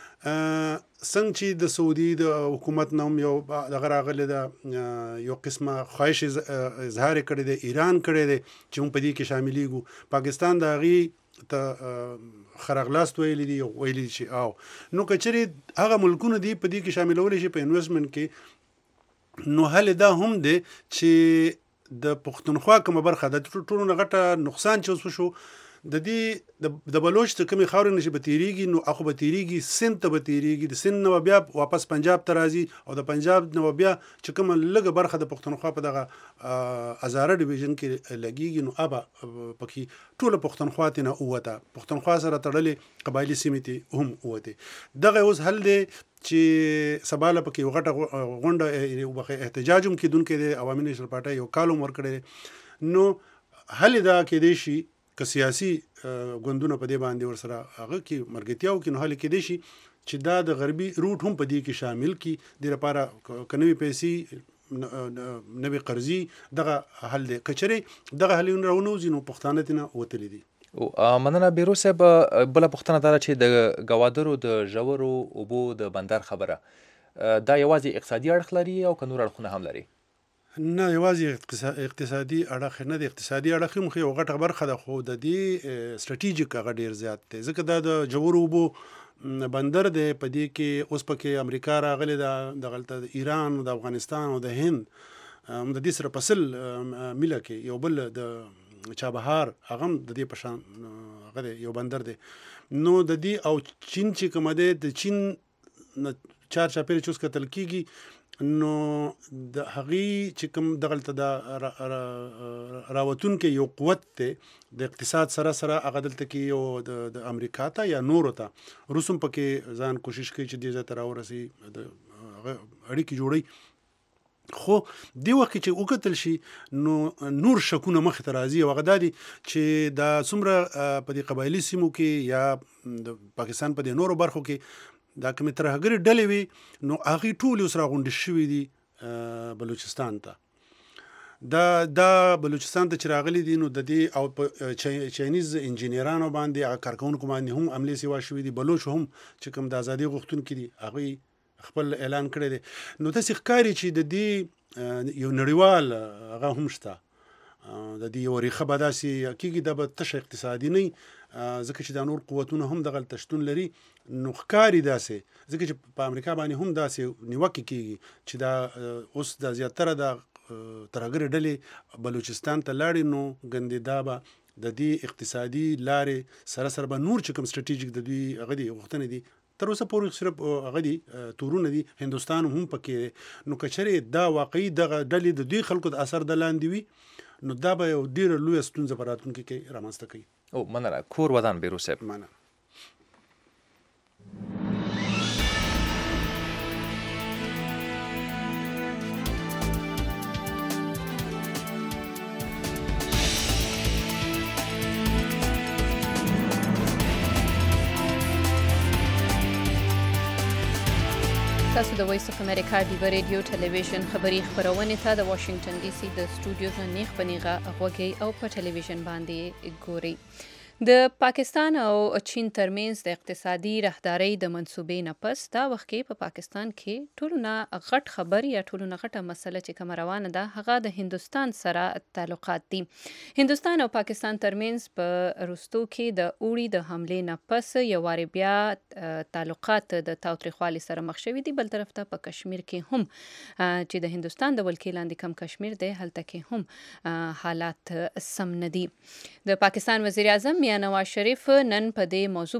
څنګه چې د سعودي د حکومت نه هم یو دغه راغلی ده یو قسمه خواهش اظهار کړی دی ایران کړی دی چې موږ په دې کې شاملېږو پاکستان د هغې ته خرغلاست ویلی دي ویلی چې او نو که چېرې هغه ملکونه دي په دې کې شاملولی شي په انویسټمنټ کې نو هلې دا هم دی چې د پښتونخوا کومه برخه د ټولو نه غټه نقصان چې اوس وشو د دې د بلوچ ته کومې خاورې نه چې به تیریږي نو هغه به تیریږي سند ته به تیریږي د سند نه به بیا واپس پنجاب ته راځي او د پنجاب نه به بیا چې کومه لږه برخه د پښتونخوا په دغه هزاره ډیویژن کې لګیږي نو هغه پکې ټوله پښتونخوا ترې نه ووته پښتونخوا سره تړلې قبایلي سیمې ترې هم ووتې دغه اوس حل دی چې سبا له پکې یو غټه غونډه احتجاج هم کېدونکی دی عوامي نیشنل پارټۍ یو کال هم ورکړی دی نو حل دا کېدی شي که سیاسي ګوندونه په دې باندې ورسره هغه کې ملګرتیا وکړي نو حل کېدی شي چې دا د غربي روټ هم په دې کې شامل کړي دې لپاره که نوي پیسې نوي قرضي دغه حل دی که چېرې دغه حلونه راونوځي نو پښتانه ترې وتلي دي. مننه بهروز صاحب بله پوښتنه دا ده چې د ګوادرو د ژورو اوبو د بندر خبره دا یوازې اقتصادي اړخ لري او که نور اړخونه هم لري؟ نه یوازې اقتصادي اړخ نه دی اقتصادي اړخ هم خو یو غټه برخه ده خو د دې سټریټیجیک هغه ډېر زیات دی ځکه دا د ژورو اوبو بندر دی په دې کې اوس پکې امریکا راغلی ده دغلته د ایران د افغانستان او د هند د دې سره په سل میله کې یو بل د چابهار هغه هم د دې په شان هغه دی یو بندر دی نو د دې او چین چې کومه دی د چین چار چاپېره چې اوس کتل کېږي نو د هغې چې کوم دغلته د راوتونکی یو قوت دی د اقتصاد سره سره هغه دلته کې یو د امریکا ته یا نورو ته روس هم پکې ځان کوشش کوي چې دې ځای ته راورسي د هغه اړیکې جوړوي خو دې وخت کې چې وکتل شي نو نور شکونه مخې ته راځي او هغه دا دي چې دا څومره په دې قبایلي سیمو کې یا د پاکستان په دې نورو برخو کې دا کومې ترهګرې ډلې وي نو هغې ټولې اوس راغونډې شوي دي بلوچستان ته دا دا بلوچستان ته چې راغلي دي نو د دې او په چاینیز انجینرانو باندې هغه کارکوونکو باندې هم حملې سوا شوي دي بلوچو هم چې کوم د ازادۍ غوښتونکي دي هغوی خپل اعلان کړی دی نو داسې ښکاري چې د دې یو نړیوال هغه هم شته د دې یو ریښه به داسې کېږي دا به تشه اقتصادي نه ځکه چې دا نور قوتونه هم دغلته شتون لري نو ښکاري داسې ځکه چې په امریکا باندې هم داسې نیوکې کېږي چې دا اوس د زیاتره د ترهګرې ډلې بلوچستان ته لاړې نو ګندې دا به د دې اقتصادي لارې سره سره به نور چې کوم سټریټیجیک د دوی هغه دي غوښتنې دي تر اوسه پورې صرف هغه دي تورونه دي هندوستان هم پکې نو کچرې دا واقعي دغه ډلې د دوی خلکو د اثر د لاندې وي نو دا به یو ډېره لویه ستونزه په راتلونکي کې رامنځته کوي. او مننه. کور ودان بیرو صاحب. مننه. تاسو د وایس اف امریکا ډیو ریډیو ټلویزیون خبری خبرونه ته د واشنگټن ډي سي د سټوډیوز نه نیغ پنیغه غوږی او په ټلویزیون باندې ګوري. د پاکستان او چین ترمنځ د اقتصادي راهدارۍ د منصوبې نه پس دا وخت کې په پاکستان کې ټولو نه غټ خبر یا ټولو نه غټه مسله چې کوم روانه ده هغه د هندوستان سره تعلقات دي. هندوستان او پاکستان ترمنځ په روستو کې د اوړي د حملې نه پس یو واری بیا تعلقات د تاوتریخوالي سره مخ شوي دي. بل طرف ته په کشمیر کې هم چې د هندوستان د ولکې لاندې کم کشمیر دی هلته کې هم حالات سم نه دي. د پاکستان وزیر اعظم نواز شریف نن په دې موضوع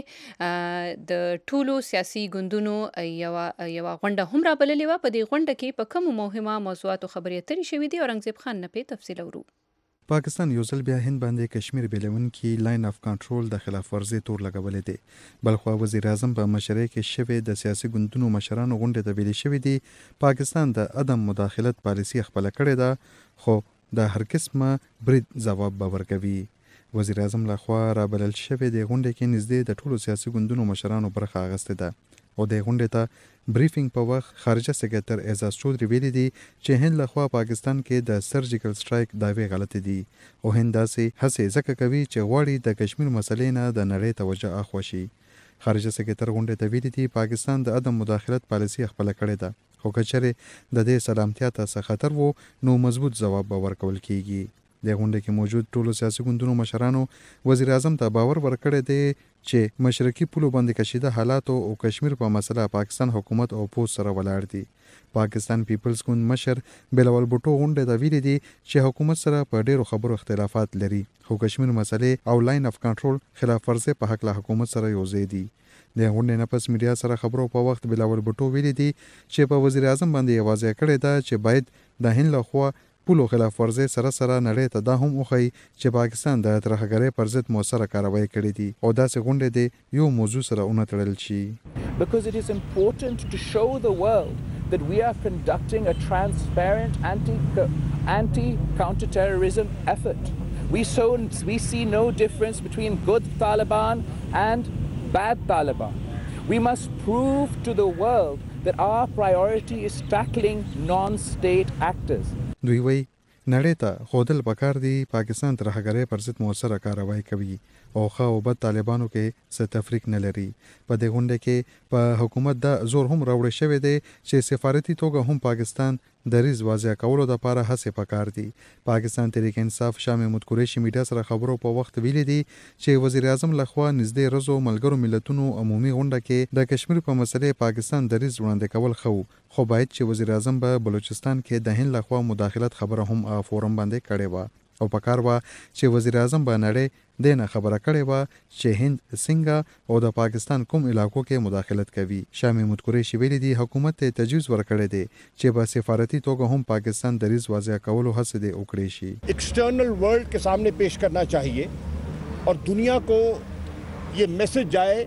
باندې د ټولو سیاسي ګوندونو یو یو غونډه هم رابللې و. په دې غونډه کې په کومو مهمه موضوعاتو خبرې اترې شوې دي. اورنګزیب خان نه په تفصیل اورو. پاکستان یو ځل بیا هند باندې کشمیر بیلونکي لاین اف کنټرول د خلاف ورزي تور لګولې دي. بلخو وزیر اعظم په مشرۍ کې شوی د سیاسي ګوندونو مشرانو غونډه ته ویلي شوې دي پاکستان د عدم مداخلت پالیسي خپل کړې ده خو د هر قسمه برید جواب به ورکوي. وزیر اعظم لخوا رابلل شوی د غونډې کې نږدې د ټولو سیاسي ګوندونو مشرانو برخه اخیستې ده او د غونډې ته بریفینګ په وخت خارجه سکرټر اعزاز چودري ویلي دي چې هند لخوا پاکستان کې د سرجیکل سټرایک داوی غلطه دي او هند داسې هڅې ځکه کوي چې غواړي د کشمیر مسلې نه د نړۍ توجه اخوشي. خارجه سکرټر غونډې ته ویلي دي پاکستان د عدم مداخلت پالیسي خپل کړې ده خو کچره د دې سلامتیا ته څه خطر وو نو مضبوط ځواب به ورکول کیږي. د غونډې کې موجود ټولو سیاسي ګوندونو مشرانو وزیر اعظم ته باور ورکړی دی چې مشرقي پولو باندې کشیده حالات او کشمیر په مسله پاکستان حکومت او پوز سره ولاړ دي. پاکستان پیپلز ګوند مشر بلال بوټو غونډې ته ویلي دي چې حکومت سره په ډیرو خبرو اختلافات لري خو کشمیر مسلې او لاین اف کنټرول خلاف ورزي په حق له حکومت سره یو ځای دي. د غونډې نه پس میډیا سره خبرو په وخت بلال بوټو ویلي دي چې په وزیر اعظم باندې واضح کړی دا چې باید د هند لخوا پولو خلاف ورزي سره سره نړۍ ته دا هم وخی چې پاکستان د ترهګرۍ پر ضد موثره کاروایی کړې دي او داسې غونډې د یو موضوع سره اون تړل شي. Because it is important to show the world that we are conducting a transparent anti anti counterterrorism effort. We so we see no difference between good Taliban and bad Taliban. We must prove to the world that our priority is tackling non-state actors. دوی وی نړۍ ته خودل پکار دی پاکستان ترهګرۍ پر ضد موثره کاروایی کوي او خو او بد طالبانو کې څه تفریق نه لري. په دې غونډه کې په حکومت د زور هم راوړی شوی دی چې سفارتي توګه هم پاکستان دریز واضح کولو د لپاره هڅه پکار دي. پاکستان تحریک انصاف شاه محمود قریشي میډیا سره خبرو په وخت ویلي دي چې وزیر اعظم لخوا نږدې رزو ملګرو ملتونو عمومي غونډه کې د کشمیر په مسلې پاکستان دریز وړاندې کول خو خو باید چې وزیر اعظم به بلوچستان کې د هند لخوا مداخلت خبره هم فورم باندې کړې و او پکار و چې وزیر اعظم به نړۍ دنه خبره کړې و چې هند څنګه او د پاکستان کوم علاقو کې مداخلت کوي. شاه محمود قریشي ویلي دي حکومت ته تجویز ورکړی دی چې په سفارتي توګه هم پاکستان دریز واضح کولو هڅه دی وکړي شي. ایکسټرنل ورلد के सामने पेश करना चाहिए और दुनिया को ये मैसेज जाए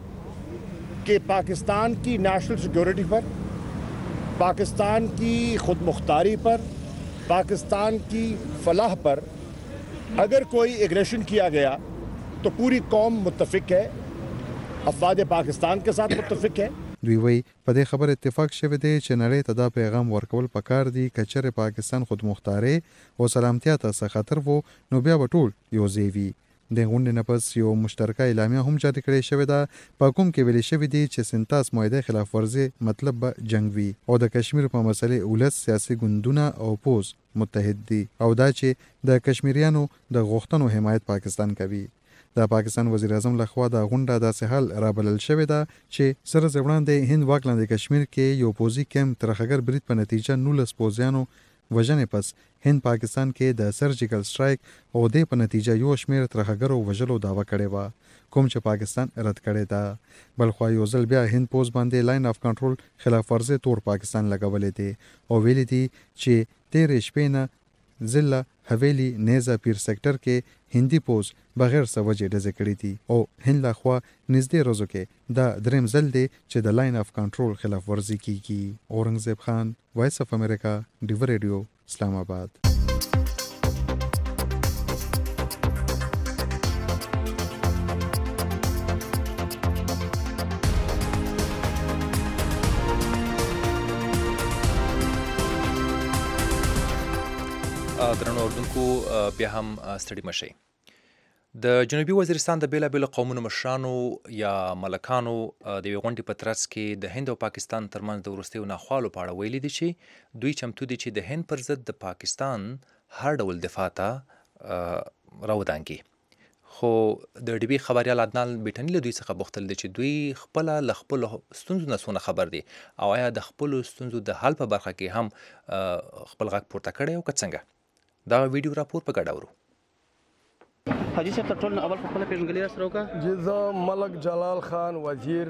कि पाकिस्तान की नेशनल सिक्योरिटी पर, पाकिस्तान की खुद मुख्तारी पर, पाकिस्तान की फलाह पर अगर कोई एग्रेशन किया गया तो पूरी कौम मुत्तफिक है, अफवाद पाकिस्तान के साथ मुत्तफिक है. دوی وی په دې خبر اتفاق شوی دی چې نړۍ ته دا پیغام ورکول پکار دی کچره پاکستان خود مختاری او سلامتیا ته څه خطر وو نو بیا وټول یو زیوی. د غونډې نه پس یو مشترکه اعلامیه هم جاری کړې شوې ده په کوم کې ویل شوی دی چې سنتاس معاهده خلاف ورزي مطلب به جنگ وي او د کشمیر په مسلې ولس سیاسي ګوندونه او پوز متحد دي او دا چې د کشمیریانو د غوښتنو حمایت پاکستان کوي. د پاکستان وزیر اعظم لخوا د غونډه داسې حل رابلل شوې ده چې سره ځوړاندې هند واکلاندې کشمیر کې یو پوزي کم ترخګر برید په نتیجه نولس پوزیانو وژنې پس هند پاکستان کې د سرجیکل سټرایک او د په نتیجه یو شمېر ترهګرو وژلو دعوه کړې وه کوم چې پاکستان رد کړی ده بلخوا یو ځل بیا هند پوز باندې لاین اف کنټرول خلاف ورزي تور پاکستان لګولې دي او ویلي دي چې تیرې شپې نه ضلع حویلی نیزه پیر سیکټر کې هندي پوز بغیر سوجې ډزې کړې دي او هند لخوا نږدې ورځو کې دا دریم ځل دی چې د لاین اف کنټرول خلاف ورزي کیږي اورنګزیب خان وایس اف امریکا ډیو ریډیو اسلام آباد درنو اردوونکو بیا هم ستړي مشئ د جنوبي وزیرستان د بیلابیلو قومونو مشرانو یا ملکانو د یوې غونډې په ترڅ کې د هند او پاکستان ترمنځ د وروستیو ناخوالو په اړه ویلي دي چې دوی چمتو دي چې د هند پر ضد د پاکستان هر ډول دفاع ته راودانګي خو د ډي بي خبريال عدنان بیټني له دوی څخه غوښتل دي چې دوی خپله له خپلو ستونزو نه څونه خبر دي او آیا د خپلو ستونزو د حل په برخه کې هم خپل غږ پورته کړی او که څنګه دا ویډیو راپور په ګډه ورو حاجی صاحب تر ټولو نه اول په خپله پېژندګلوي راسره وکړه چې زه ملک جلال خان وزیر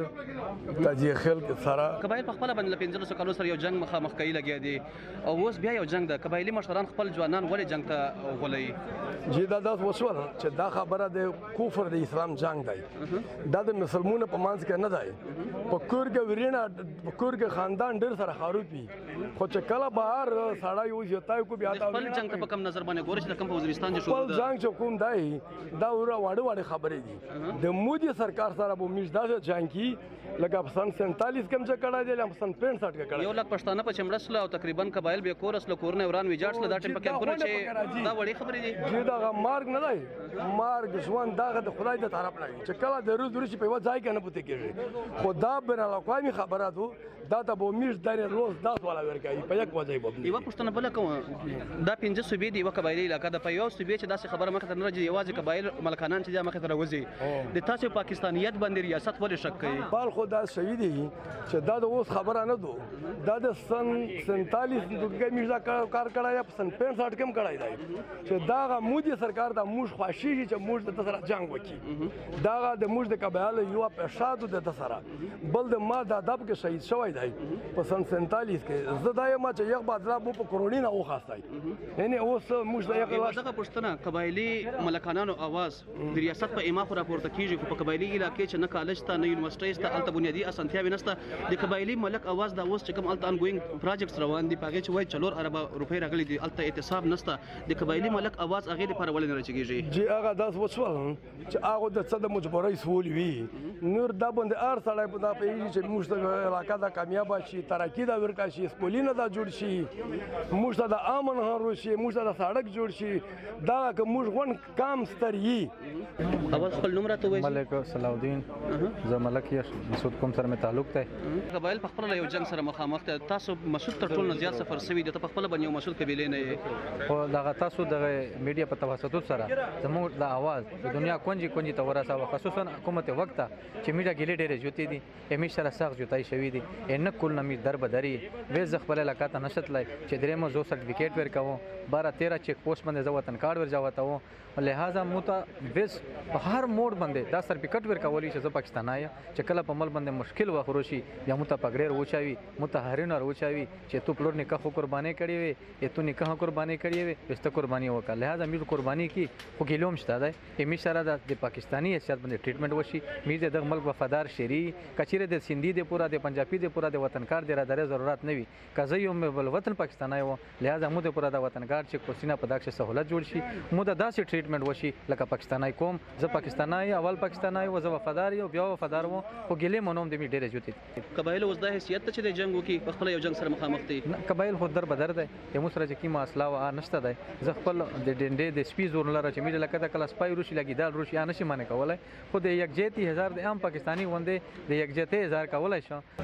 تجزیه خلق سره قبایل په خپله باندې له پنځلسو کالو سره یو جنګ مخامخ کوي لګیا دي او اوس بیا یو جنګ ده قبایلي مشران خپل ځوانان ولې جنګ ته غولوي چې دا داس وشول چې دا خبره د کفر د اسلام جنګ دی دا د مسلمانانو په منځ کې نه دی په کور کې ورینه په کور کې خاندان ډېر سره خاروپي خو چې کله بهر سړی یو ځای کو بیا دا خپل جنګ ته په کم نظر باندې ګوري چې د کوم وزیرستان چې شو خپل جنګ چې کوم دی دا ور واړه واړه خبرې دي د مودي سرکار سره به میش داسې جنګ کی لکه په سن سینتالیس کې چې کړه دی لکه سن پنځه کې کړه یو لک پښتانه په چمړسل او تقریبا قبایل به کورس له کورنه وران ویجاړسل دا ټیم په کمپونه چې دا وړي خبرې دي چې دا مارګ نه دی مارګ ژوند دا د خدای د طرف نه چې کله د روز روز په وځای کې نه پته کېږي خو دا بین الاقوامي خبره ده دا د بومیش درې روز داس والا ورکایي په یک وځای باندې یو پښتنه بل کوم دا پنځه صوبې دی یو قبایلی علاقہ د په یو صوبې چې داسې خبره مخه ته نه راځي یوازې قبایل ملکانان چې مخه ته راوځي د تاسو پاکستانیت باندې ریاست ولې شک کوي بل خو دا شهید دي چې دا د اوس خبره نه دو دا د سن سینتالیس دغه میږه کار کړای یا سن پنځه کم کړای دی چې دا مودي سرکار دا موږ خواشي چې موږ د سره جنگ وکړي دا د موږ د قبایل یو په شادو د سره بل د ما د ادب کې شهید شوی په سن سینتالیس کې زه دا یم چې یو بدلا مو په کورونی نه وخاستای یعنی اوس موږ دا یو دغه پښتنه قبایلی ملکانانو आवाज د ریاست په ایما خو راپورته کیږي په قبایلی علاقې چې نه کالج ته نه یونیورسيټي ته الته بنیادی اسانتیاوې نشته د قبایلی ملک आवाज دا اوس چې کوم الته انګوینګ پروجیکټس روان دي پاګه چې وای چلور ارب روپۍ راغلي دي الته احتساب نشته د قبایلی ملک आवाज هغه لپاره ولې نه راچېږي جی هغه داس وڅول چې هغه د څه د مجبورۍ سول وی نور دا باندې ار سړی په دا پیږي چې موږ د علاقې دا کامیاب شي ترقی دا ورکا شي سکولینه دا جوړ شي موږ ته د امن هارو شي موږ ته د سړک جوړ شي دا که موږ غون کام ستري اول خپل نوم راته وایي ملک صلاح الدین زه ملک یش مسعود کوم سره مې تعلق دی قبایل په خپل یو جنگ سره مخامخ ته تاسو مسعود تر ټولو زیات سفر سوي د په خپل باندې یو مسعود قبیله نه خو دا تاسو د میډیا په توسط سره زموږ د आवाज د دنیا کونجي کونجي ته ورساوه خصوصا حکومت وخت چې میډیا ګلې ډېرې جوتې دي همیشه سره سخت جوتای شوی دي ان کول نمی در بدري وې ز خپل علاقه ته نشتلای چې درې مو زو سرټیفیکیټ ورکاو بارہ تیرہ چیک پوسټ باندې زو وطن کارت ور جاوته وو لہذا موته وس په هر موډ باندې دا سرټیفیکیټ ورکولې چې زه پاکستانای چې کله په مل باندې مشکل وخروشي یا موته پګړې وچاوي موته هرین ور وچاوي چې تو پلور نکاح قرباني کړی وي یا تو نکاح قرباني کړی وي است قرباني وکړه لہذا مې قرباني کی خو ګلوم شته ده همیشه سره د پاکستانی حیثیت باندې ټریټمنټ وشي مې د ملک وفادار شری کچیره د سندي د پورا د پنجابي د پورا د وطنکار د را ضرورت نه وي کزه یو بل وطن پاکستانای وو لہذا مو د پورا د وطنکار چې کوسینا په داخله سہولت جوړ شي مو د داسې ټریټمنټ وشي لکه پاکستانای کوم زه پاکستانای اول پاکستانای و زه وفادار یو بیا وفادار وو خو ګلې مونوم د می ډېر جوړتي قبایل اوس د حیثیت ته چې د جنگ وکي په خپل یو جنگ سره مخامخ دي قبایل خو در بدر ده یمو سره چې کی مسله و نشته ده زه خپل د ډنډې د سپی زور لره چې می لکه د کلاس پای روشي لګی دال روشي یا نشي مانه کولای خو د یک جېتی هزار د عام پاکستانی وندې د یک جېته هزار کولای شو ملک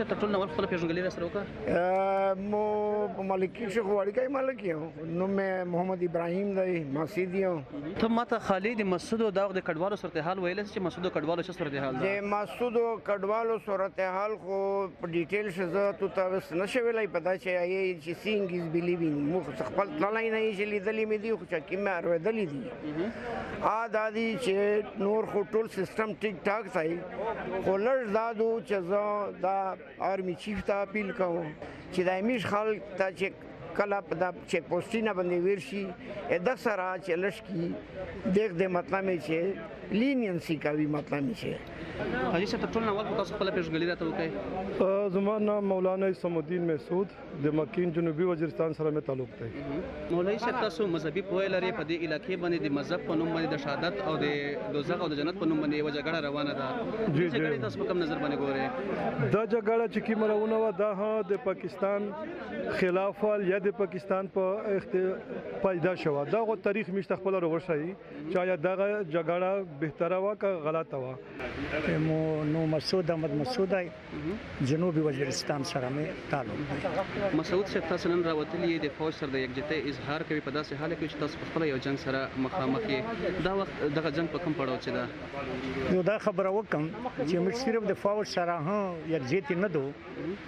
صاحب ته ټول نو خپل پیژنګلې سره وکړه مو مالکی شیخ وړي مالک یو نو مې محمد ابراهیم دی مسجد یو ته ماته خالد مسعود دا د کډوالو صورتحال ویل چې مسعود کډوالو څه صورتحال ده د مسعود کډوالو صورتحال خو په ډیټیل شزه تو تاسو نشو ویلای پدا چې ای چې سینګ از بیلیوینګ مو خپل تلای نه چې لیدلې مې دی خو چې کیمه اورېدلې دي ا دادی چې نور خو ټول سیستم ټیک ټاک ځای خو لږ زادو چې زه دا آرمی چیف ته اپیل کوم چې د امیش خلک ته چې کله په دا چیک پوسټینه باندې ورشي د سره چې لشکي دیک د مطلب چې لینینسی کوي مطلب چې حاجی صاحب ټول نوال په تاسو خپل پیژنګلې راته وکړي زما نام مولانا سمودین مسعود د مکین جنوبي وزیرستان سره مې تعلق دی مولوی صاحب تاسو مذهبي پوهه لري په دې علاقې باندې د مذهب په نوم باندې د شهادت او د دوزخ او د جنت په نوم باندې یو جګړه روانه ده جی جی تاسو په کوم نظر باندې ګورئ دا جګړه چې کومه روانه و دا ها د پاکستان خلاف یا د پاکستان په پیدا شو دا غو تاریخ مشت خپل وروشي چې یا دا جګړه بهتره وا که غلطه وا مو نو مسعود احمد مسعود جنوبي وزیرستان سره مې تعلق دی مسعود صاحب تاسو نن راوتلی د فوج سره د یکجهتۍ اظهار کوي په داسې حال کې چې تاسو خپل یو جنگ سره مخامخ یې دا وخت دغه جنگ په کوم پړاو چې دا یو دا خبره وکم چې موږ صرف د فوج سره ها یکجهتۍ نه دو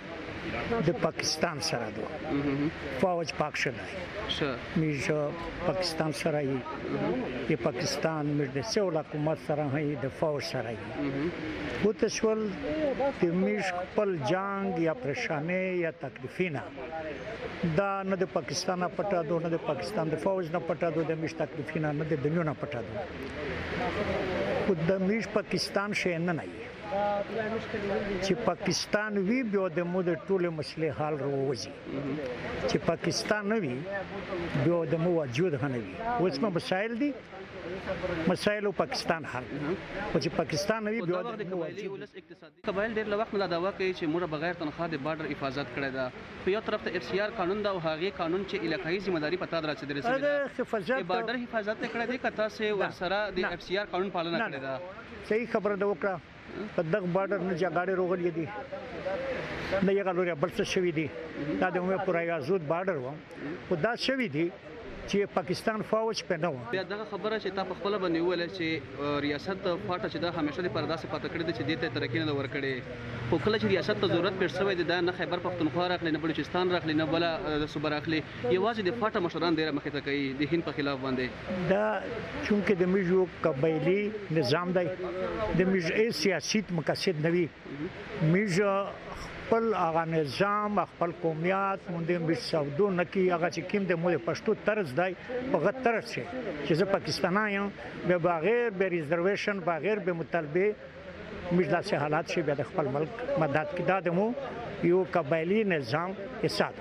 د پاکستان سره دو فوج پاک شده میشه پاکستان سره یې د پاکستان مې د سول حکومت سره یې د فوج سره یې او تشول د میش خپل جنگ یا پریشانه یا تکلیفینه دا نه د پاکستان پټه دو نه د پاکستان د فوج نه پټه دو د میش تکلیفینه نه د دنیا نه پټه دو او د میش پاکستان شي نه نه چې پاکستان وی بیا د مو د ټوله مسلې حل راوځي چې پاکستان نه وی بیا د مو وجود نه وی اوس مو مسائل دي مسائل پاکستان حل او چې پاکستان نه وی بیا د قبایلی ولس اقتصادي قبایل ډیر لوخت نه دا واقعي چې موږ بغیر تنخواه د بارډر حفاظت کړی دا په یو طرف ته اف سی آر قانون دا او هغه قانون چې علاقائی ذمہداري پتا درته درسي دا حفاظت بارډر حفاظت کړی دی کته سه ورسره د اف سی آر قانون پالنه کړی دا صحیح خبره ده وکړه په دغه بارډر نه جګړه روغلې دي نه یې غلوري بل څه شوی دي دا د مو پورای آزاد بارډر و او دا شوی دي چې پاکستان فوج په نو بیا دغه خبره چې تاسو خپل باندې ویل چې ریاست فاټه چې دا همیشه د پرداسه پاتې کړی چې دته ترکینه د ور کړي خو کله چې ریاست ته ضرورت پېښ شوی دی دا نه خیبر پختونخوا راغلی نه بلوچستان راغلی نه بل د صوبه راغلی یوازې د فاټه مشران ډیره مخې ته کوي د هند په خلاف باندې دا چونکه د میجو قبایلی نظام دی د میجو سیاسي مقاصد نوي میجو خپل هغه نظام خپل قومیت مونږ به سعودو نکی هغه چې کوم د مو پښتو طرز دی په غتر شي چې زه پاکستانی یم به بغیر به ریزرویشن بغیر به مطالبه موږ داسې حالات شي به د خپل ملک مدد کې دادمو یو قبایلی نظام حساب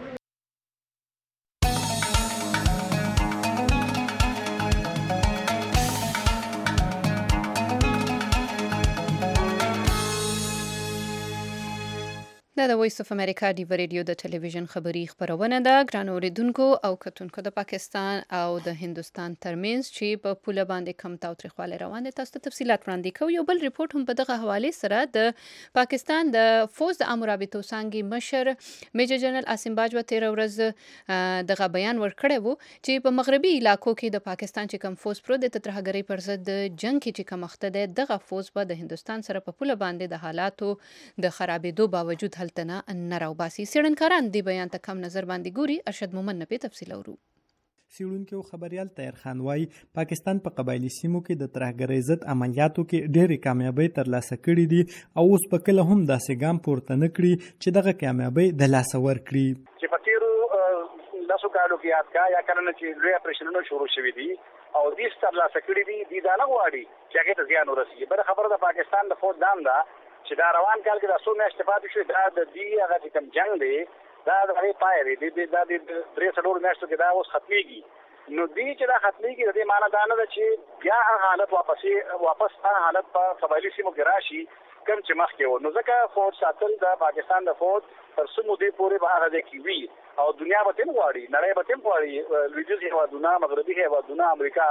دا د وایس اف امریکا ډیو ریډیو د ټلویزیون خبری خبرونه ده ګران اوریدونکو او کتونکو د پاکستان او د هندستان ترمنځ چې په پوله باندې کم تاوتریخوالی روان دي تاسو ته تفصيلات وړاندې کوو یو بل ریپورت هم په دغه حواله سره د پاکستان د فوج د امر رابطو څنګه مشر میجر جنرال عاصم باجوه تیر ورځ دغه بیان ورکړی وو چې په مغربي علاقو کې د پاکستان چې کم فوج پرو د ترهګری پر ضد جنگ کې چې کم مخته ده دغه فوج په د هندستان سره په پوله باندې د حالاتو د خرابېدو باوجود تنا نراوباسي سړنکاران دی بیان ته کم نظر باندې ګوري ارشد مومن نه په تفصیل اورو سیړونکو خبريال طاهر خان وايي پاکستان په قبایلی سیمو کې د ترهګرۍ ضد عملیاتو کې ډېرې کامیابۍ ترلاسه کړې دي او اوس په کله هم داسې ګام پورته نه کړي چې دغه کامیابۍ د لاسه ورکړي چې په تیرو لاسو کالو کې یاد کا یا کله چې لوی اپریشنونه شروع شوي دي او دې ترلاسه کړي دي د دا نه غواړي چې هغه ته زیان ورسیږي بل خبره د پاکستان د فوج دام ده چې دا روان کال کې د څو میاشتې پاتې شوې دا د دې هغه چې کوم جنګ دی دا د هغې پای دی دا د درې څلورو میاشتو کې دا اوس ختمېږي نو دې چې دا ختمېږي د دې معنا دا نه ده چې بیا هغه حالت واپسې واپس هغه حالت په قبایلي سیمو کې راشي کوم چې مخکې و نو ځکه فوج ساتل د پاکستان د فوج تر څو مودې پورې به هغه ځای کې وي او دنیا به تم غواړي نړۍ به تم غواړي لویدیځ هېوادونه مغربي هېوادونه امریکا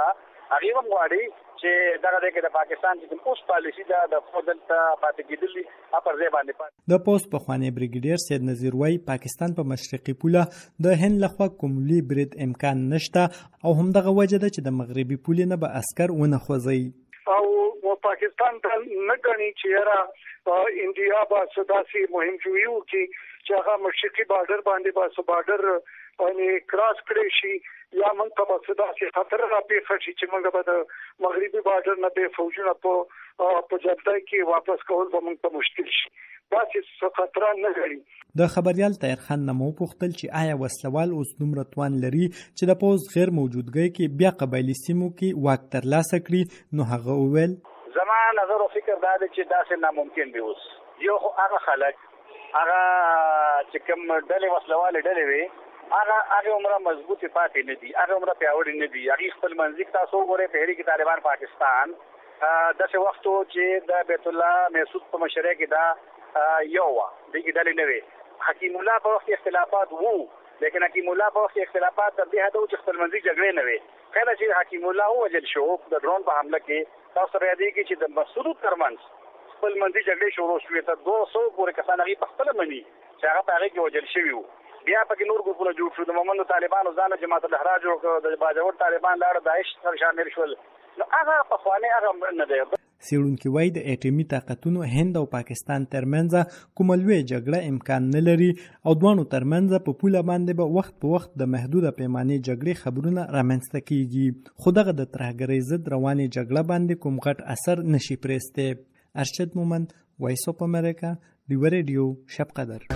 هغه هم غواړي چې دغه دغه د پاکستان چې اوس پالیسی دا د فودل ته پاتې کېدلې اپر ځای باندې د پوسټ پخوانی بریګیډیر سید نذیر وای پاکستان په مشرقي پوله د هند لخوا کوملی برید امکان نشته او همدغه وجه ده چې د مغربي پولې نه به عسكر ونه خوځي او پاکستان ته نه غني چې را انډیا با سداسي مهم جوړیو کې چې هغه مشرقي بارډر باندې با سو بارډر باندې کراس کړی شي یا موږ ته به سداسي خطر را پیښ شي چې موږ به د مغربي بارډر نه به فوجونه په په جبهه کې واپس کول به موږ ته مشکل شي داسې خطر نه لري. د خبريال طاهر خان نمو پوښتل چې آیا وسلوال اوس دومره توان لري چې د پوز غیر موجودګۍ کې بیا قبایلی سیمو کې واک ترلاسه کړي نو هغه وویل زما نظر او فکر دا دی چې داسې ناممکن دی. اوس یو خو هغه خلک هغه چې کوم ډلې وسلوال ډلې وي هغه هغه عمره مضبوطی پاتې نه دي هغه عمره پیاوړي نه دي هغه خپل منځک تاسو وګورئ په هری کې طالبان پاکستان داسې وخت چې د بیت الله مسعود په مشرۍ کې دا یو و دغه ډلې نه وي حکیم الله په وخت اختلافات وو لیکن حکیم الله په وخت اختلافات تر دې حد چې خپل منځک جګړې نه وي کله چې حکیم الله وجل شو د ډرون په حمله کې تاسو را دي کې چې د مسعود ترمنځ خپل منځک جګړې شروع شوې ته دوه سوه پورې کسان هغه په خپل منی چې هغه په هغه کې وجل شوی وو بیا پکې نور ګروپونه جوړ شو د مومندو طالبانو ځانه جماعت الاحرار جوړ کړ د باجوړ طالبان لاړ داعش سره شامل شول نو هغه په خوانه هغه نه دی. څېړونکي وایي د اټومي طاقتونو هند او پاکستان ترمنځ کومه لویه جګړه امکان نه لري او دواړو ترمنځ په پوله باندې به وخت په وخت د محدوده پیمانې جګړې خبرونه رامنځته کیږي خو دغه د ترهګرۍ ضد روانې جګړه باندې کوم غټ اثر نشي پرېستی. ارشد مومند، وایس اف امریکا، ډیو ریډیو، شب قدر.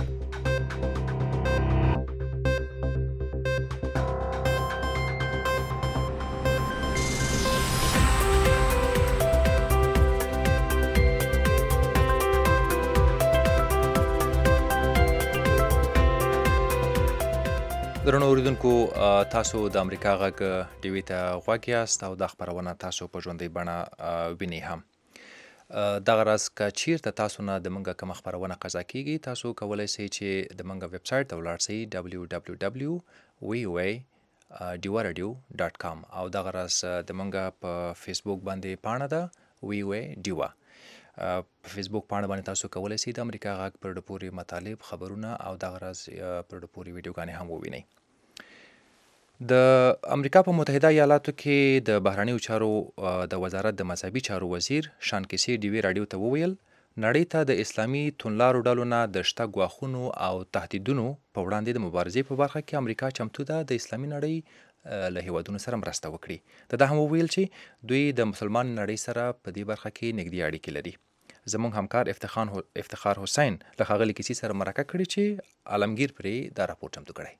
درنو اوریدونکو تاسو د امریکا غږ ډیوي ته غوږ یاست او دا خبرونه تاسو په ژوندۍ بڼه وینئ هم. دغه راز که چیرته تاسو نه د موږ کومه خبرونه قضا کیږي تاسو کولی شئ چې د موږ ویب سایټ ته ولاړ شئ ډبلیو ډبلیو ډبلیو وی او ای ډیوا رادیو ډاټ کام او دغه راز د موږ په فیسبوک باندې پاڼه ده وی او ای ډیوا په فیسبوک پاڼه باندې تاسو کولی شئ د امریکا غږ پر ډپوري مطالب خبرونه او دغه راز پر ډپوري ویډیوګانې هم ووینئ. د امریکا په متحده ایالاتو کې د بهرنیو چارو د وزارت د مذهبي چارو وزیر شان کیسي ډیوي راډیو ته وویل نړۍ ته د اسلامي توندلارو ډلو نه د شته ګواښونو او تهدیدونو په وړاندې د مبارزې په برخه کې امریکا چمتو ده د اسلامي نړۍ له هیوادونو سره مرسته وکړي. د ده هم وویل چې دوی د مسلمان نړۍ سره په دې برخه کې نږدې اړیکې لري. زموږ همکار افتخار حسین له ښاغلي کیسي سره مرکه کړې چې عالمگیر پرې دا راپور چمتو کړی.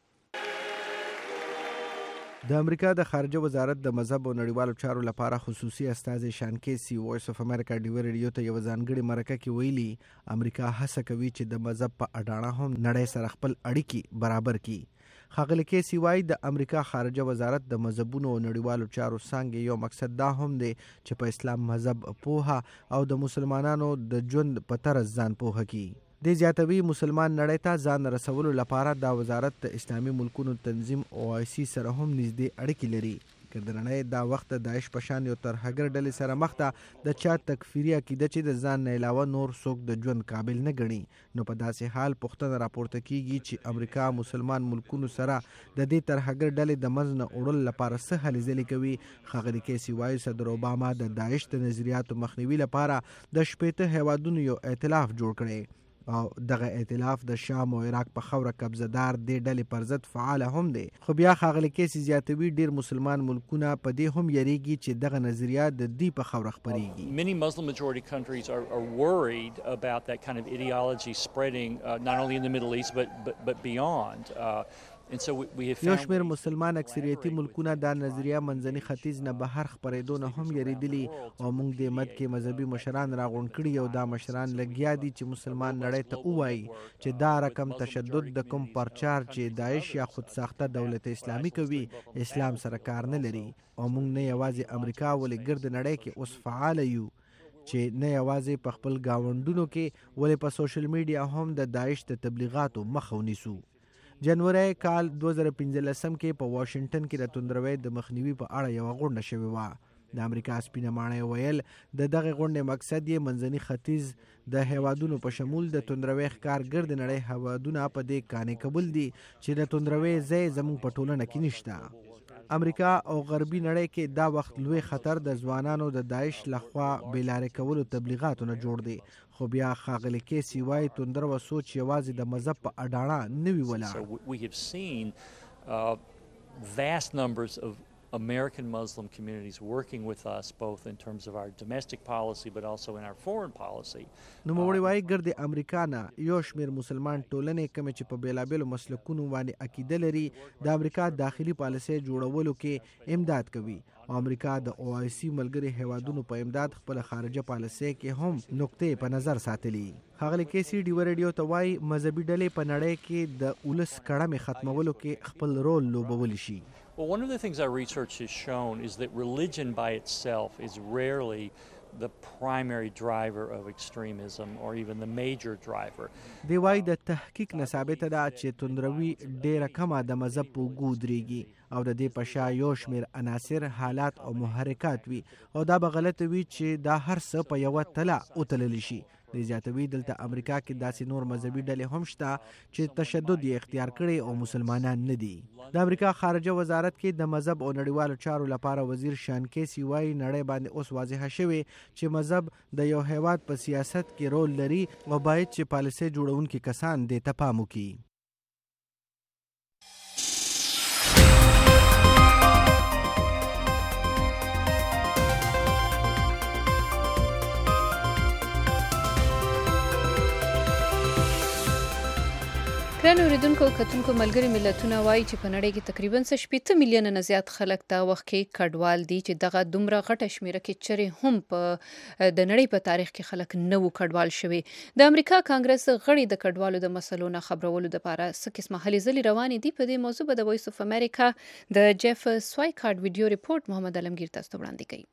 د امریکا د خارجه وزارت د مذهب او نړیوالو چارو لپاره خصوصي استازی شان کیسي وایس اف امریکا ډیو ریډیو ته یو ځانګړي مرکه کې ویلي امریکا هڅه کوي چې د مذهب په اډانه هم نړۍ سره خپل اړیکې برابر کړي. ښاغلي کیسي وایي د امریکا خارجه وزارت د مذهبونو او نړیوالو چارو څانګې یو مقصد دا هم دی چې په اسلام مذهب پوهه او د مسلمانانو د ژوند په طرز ځان پوهه کړي. د زیاتوي مسلمان نړۍ ته ځان رسولو لپاره دا وزارت د اسلامي ملکونو تنظیم او آی سی سره هم نږدې اړیکې لري. که د نړۍ دا وخت د داعش په شان یو ترهګر ډلې سره مخ ده د چا تکفیري عقیده چې د ځان نه علاوه نور څوک د ژوند قابل نه ګڼي نو په داسې حال پوښتنه راپورته کیږي چې امریکا مسلمان ملکونو سره د دې ترهګر ډلې د منځ نه وړلو لپاره څه هلې ځلې کوي. ښاغلي کیسي وایي صدر اوباما د داعش د نظریاتو مخنیوي لپاره د شپېته هیوادونو یو ائتلاف جوړ کړی او دغه ائتلاف د شام او عراق په خوره قبضهدار دې ډلې پر ضد فعال هم دی. خو بیا ښاغلي کیسي زیاتوي ډیر مسلمان ملکونه په دې هم یریږي چې دغه نظریات د دوی په خوره خپریږي. Many Muslim majority countries are, are worried about that kind of ideology spreading uh, not only in the Middle East but but, but beyond. Uh, یو شمېر مسلمان اکثریتي ملکونه دا نظریه منځني ختیځ نه بهر خپرېدو نه هم یریدلي او موږ دې مد کې مذهبي مشران راغونډ کړي او دا مشران لګیا دي چې مسلمان نړۍ ته ووایي چې دا رقم تشدد د کوم پرچار چې داعش یا خود ساخته دولت اسلامي کوي اسلام سره کار نه لري او موږ نه یوازې امریکا ولې ګرد نړۍ کې اوس فعال یو چې نه یوازې په خپل گاونډونو کې ولې په سوشل میډیا هم د داعش د تبلیغاتو مخه ونیسو. جنوري کال دوه زره پنځلسم کې په واشنگټن کې د توندروي د مخنیوي په اړه یو غونډه شوې وه. د امریکا سپینه ماڼۍ ویل د دغه غونډې مقصد یې منځني ختیځ د هیوادونو په شمول د توندروي ښکارګر د نړۍ هیوادونه په دې قانع کول دي چې د توندروي ځای زموږ په ټولنه کې نشته. امریکا او غربي نړۍ کې دا وخت لوی خطر د ځوانانو د داعش لخوا بېلارې کولو تبلیغاتو نه جوړ دی. خو بیا ښاغلي کیسي وایي توندرو سوچ یوازې د مذهب په اډانه نه وي ولاړ. American Muslim communities working with us both in terms of our domestic policy but also in our foreign policy. نوموړي وایي ګرد امریکا نه یو شمېر مسلمان ټولنې کومې چې په بېلابېلو مسلکونو باندې عقیده لري د امریکا داخلي پالیسۍ جوړولو کې امداد کوي او امریکا د او آی سی ملګري هیوادونو په امداد خپل خارجه پالیسۍ کې هم نقطې په نظر ساتلي. ښاغلي کیسي ډیو ریډیو ته وایي مذهبي ډلې په نړۍ کې د ولس کړمې ختمولو کې خپل رول لوبولی شي. Well, one of the things our research has shown is that religion by itself is rarely the primary driver of extremism or even the major driver. دی وایي د تحقیق نه ثابته ده چې توندروي ډېره کمه د مذهب په اوږو ودرېږي او د دې په شا یو شمېر عناصر حالات او محرکات وي او دا به غلطه وي چې دا هر څه په یوه تله وتللی شي. د زیاتوي دلته امریکا کې داسې نور مذهبي ډلې هم شته چې تشدد یې اختیار کړي او مسلمانان نه دي. د امریکا خارجه وزارت کې د مذهب او نړیوالو چارو لپاره وزیر شان کیسي وایي نړۍ باندې اوس واضحه شوې چې مذهب د یو هیواد په سیاست کې رول لري او باید چې پالیسۍ جوړونکي کسان دې ته پام وکړي. ګرانو اوریدونکو او کتونکو ملګري ملتونه وایي چې په نړۍ کې تقریبا څه شپېته میلیونه نه زیات خلک دا وخت کې کډوال دي چې دغه دومره غټه شمېره کې چرې هم په د نړۍ په تاریخ کې خلک نه وو کډوال شوي. د امریکا کانګرس غړي د کډوالو د مسلو نه خبرولو لپاره څه قسمه هلې ځلې روانې دي. په دې موضوع به د وایس اف امریکا د جیف سوایکارډ ویډیو ریپورت محمد علمگیر تاسو ته وړاندې کوي.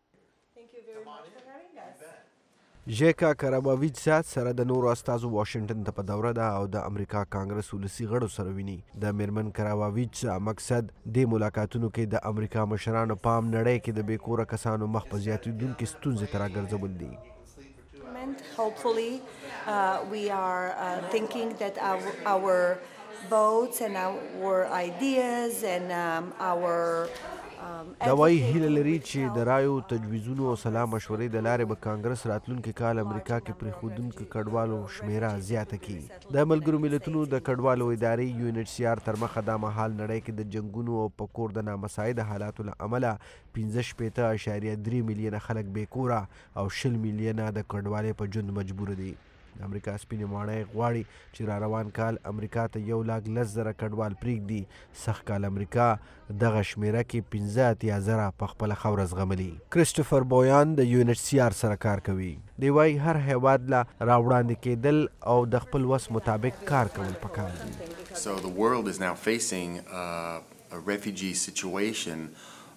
ژیکا کاراباویچ سره د نورو استازو واشنگټن ته په دوره ده او د امریکا کانګرس ولسي غړو سره ویني. د میرمن کاراباویچ مقصد د ملاقاتونو کې د امریکا مشرانو پام نړۍ کې د بې کوره کسانو مخ په زیاتېدونکې ستونزې ته راګرځول دي. Hopefully, uh, we are uh, thinking that our, our votes and our ideas and um, our دا وایي هیله لري چې د رایو تجویزونو او سلا مشورې د لارې به کانګرس راتلونکي کال امریکا کې پرېښودونکو کډوالو شمېره زیاته کړي. د ملګرو ملتونو د کډوالو ادارې یو ان ایچ سی آر تر مخه دا مهال نړۍ کې د جنګونو او په کور د نامساعده حالاتو له امله پنځه شپېته اعشاریه درې میلیونه خلک بې کوره او شل میلیونه د کډوالۍ په ژوند مجبور دي. امریکا سپینې ماڼۍ غواړي چې را روان کال امریکا ته یو لاک لس زره کډوال پرېږدي. سږ کال امریکا دغه شمېره کې پنځه اتیا زره په خپله خاوره زغملي. کرسټوفر بویان د یو ان ایچ سی آر سره کار کوي. دی وایي هر هیواد له راوړاندې کېدل او د خپل وس مطابق کار کول پکار دي. So the world is now facing uh, a refugee situation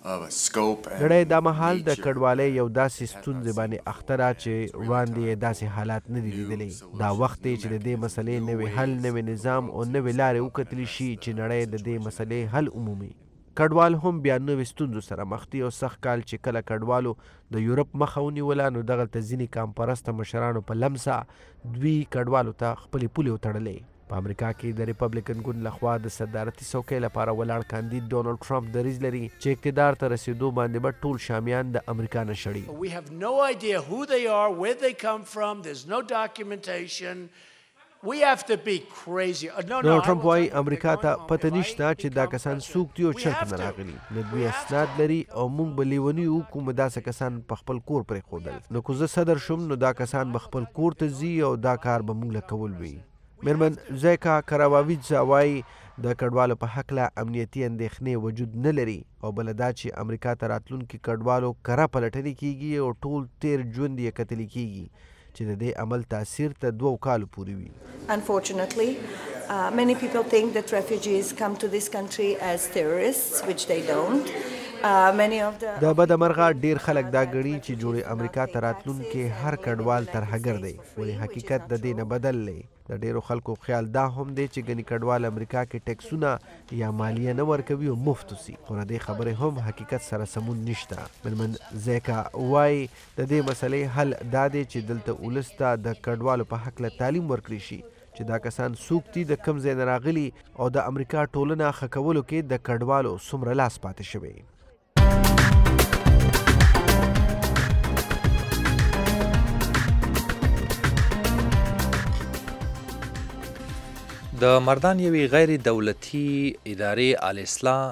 نړۍ دا مهال د کډوالۍ یو داسې ستونزې باندې اخته ده چې وړاندې یې داسې حالات نه دي لیدلی. دا وخت دی چې د دې مسلې نوې حل، نوې نظام او نوې لارې وکتلی شي چې نړۍ د دې مسلې حل عمومي. کډوال هم بیا نوې ستونزو سره مخ دي او سږ کال چې کله کډوالو د یورپ مخه ونیوله نو دغلته ځینې کام پرسته مشرانو په لمسه دوی کډوالو ته خپلې پولې وتړلې. په امریکا کې د ریپبلیکن ګوند لخوا د صدارتي څوکۍ لپاره ولاړ کاندید ډونالډ ټرمپ دریځ لري چې اقتدار ته رسېدو باندې به ټول شامیان د امریکا نه شړي. We have no idea who they are, where they come from. There's no documentation. We have to be crazy. No, no. ډونالډ ټرمپ وایي امریکا ته پته نشته چې دا کسان څوک دي او چېرته نه راغلي. نه دوی اسناد لري او موږ به لیوني یو کوم داسې کسان په خپل کور پرېښودل. نو که زه صدر شم نو دا کسان به خپل کور ته ځي او دا کار به موږ له کول وي. میرمن ژیکا کاراباویچ وایي د کډوالو په هکله امنیتي اندېښنې وجود نه لري او بله دا چې امریکا ته راتلونکي کډوالو کره پلټنې کیږي او ټول تیر ژوند یې کتلي کیږي چې د دې عمل تاثیر ته دوو کالو پورې وي. Unfortunately, uh, many people think that refugees come to this country as terrorists, which they don't. Uh, many of the د بده مرغه ډیر خلک دا ګڼي چې جوړې امریکا ته راتلونکي هر کډوال ترهګر دی، ولې حقیقت د دې نه بدل دی. د ډیرو خلکو خیال دا هم دی چې ګنې کډوال امریکا کې ټیکسونه یا مالیه نه ورکوي او مفت اوسي، خو د دې خبرې هم حقیقت سره سمون نشته. ملمن زیکا وایي د دې مسلې حل دا دی چې دلته ولس ته د کډوالو په هکله تعلیم ورکړي شي چې دا کسان څوک دي، د کوم ځای نه راغلي او د امریکا ټولنه ښه کولو کې د کډوالو څومره لاس پاتې شوی. د مردان یوې غیر دولتي ادارې الاصلاح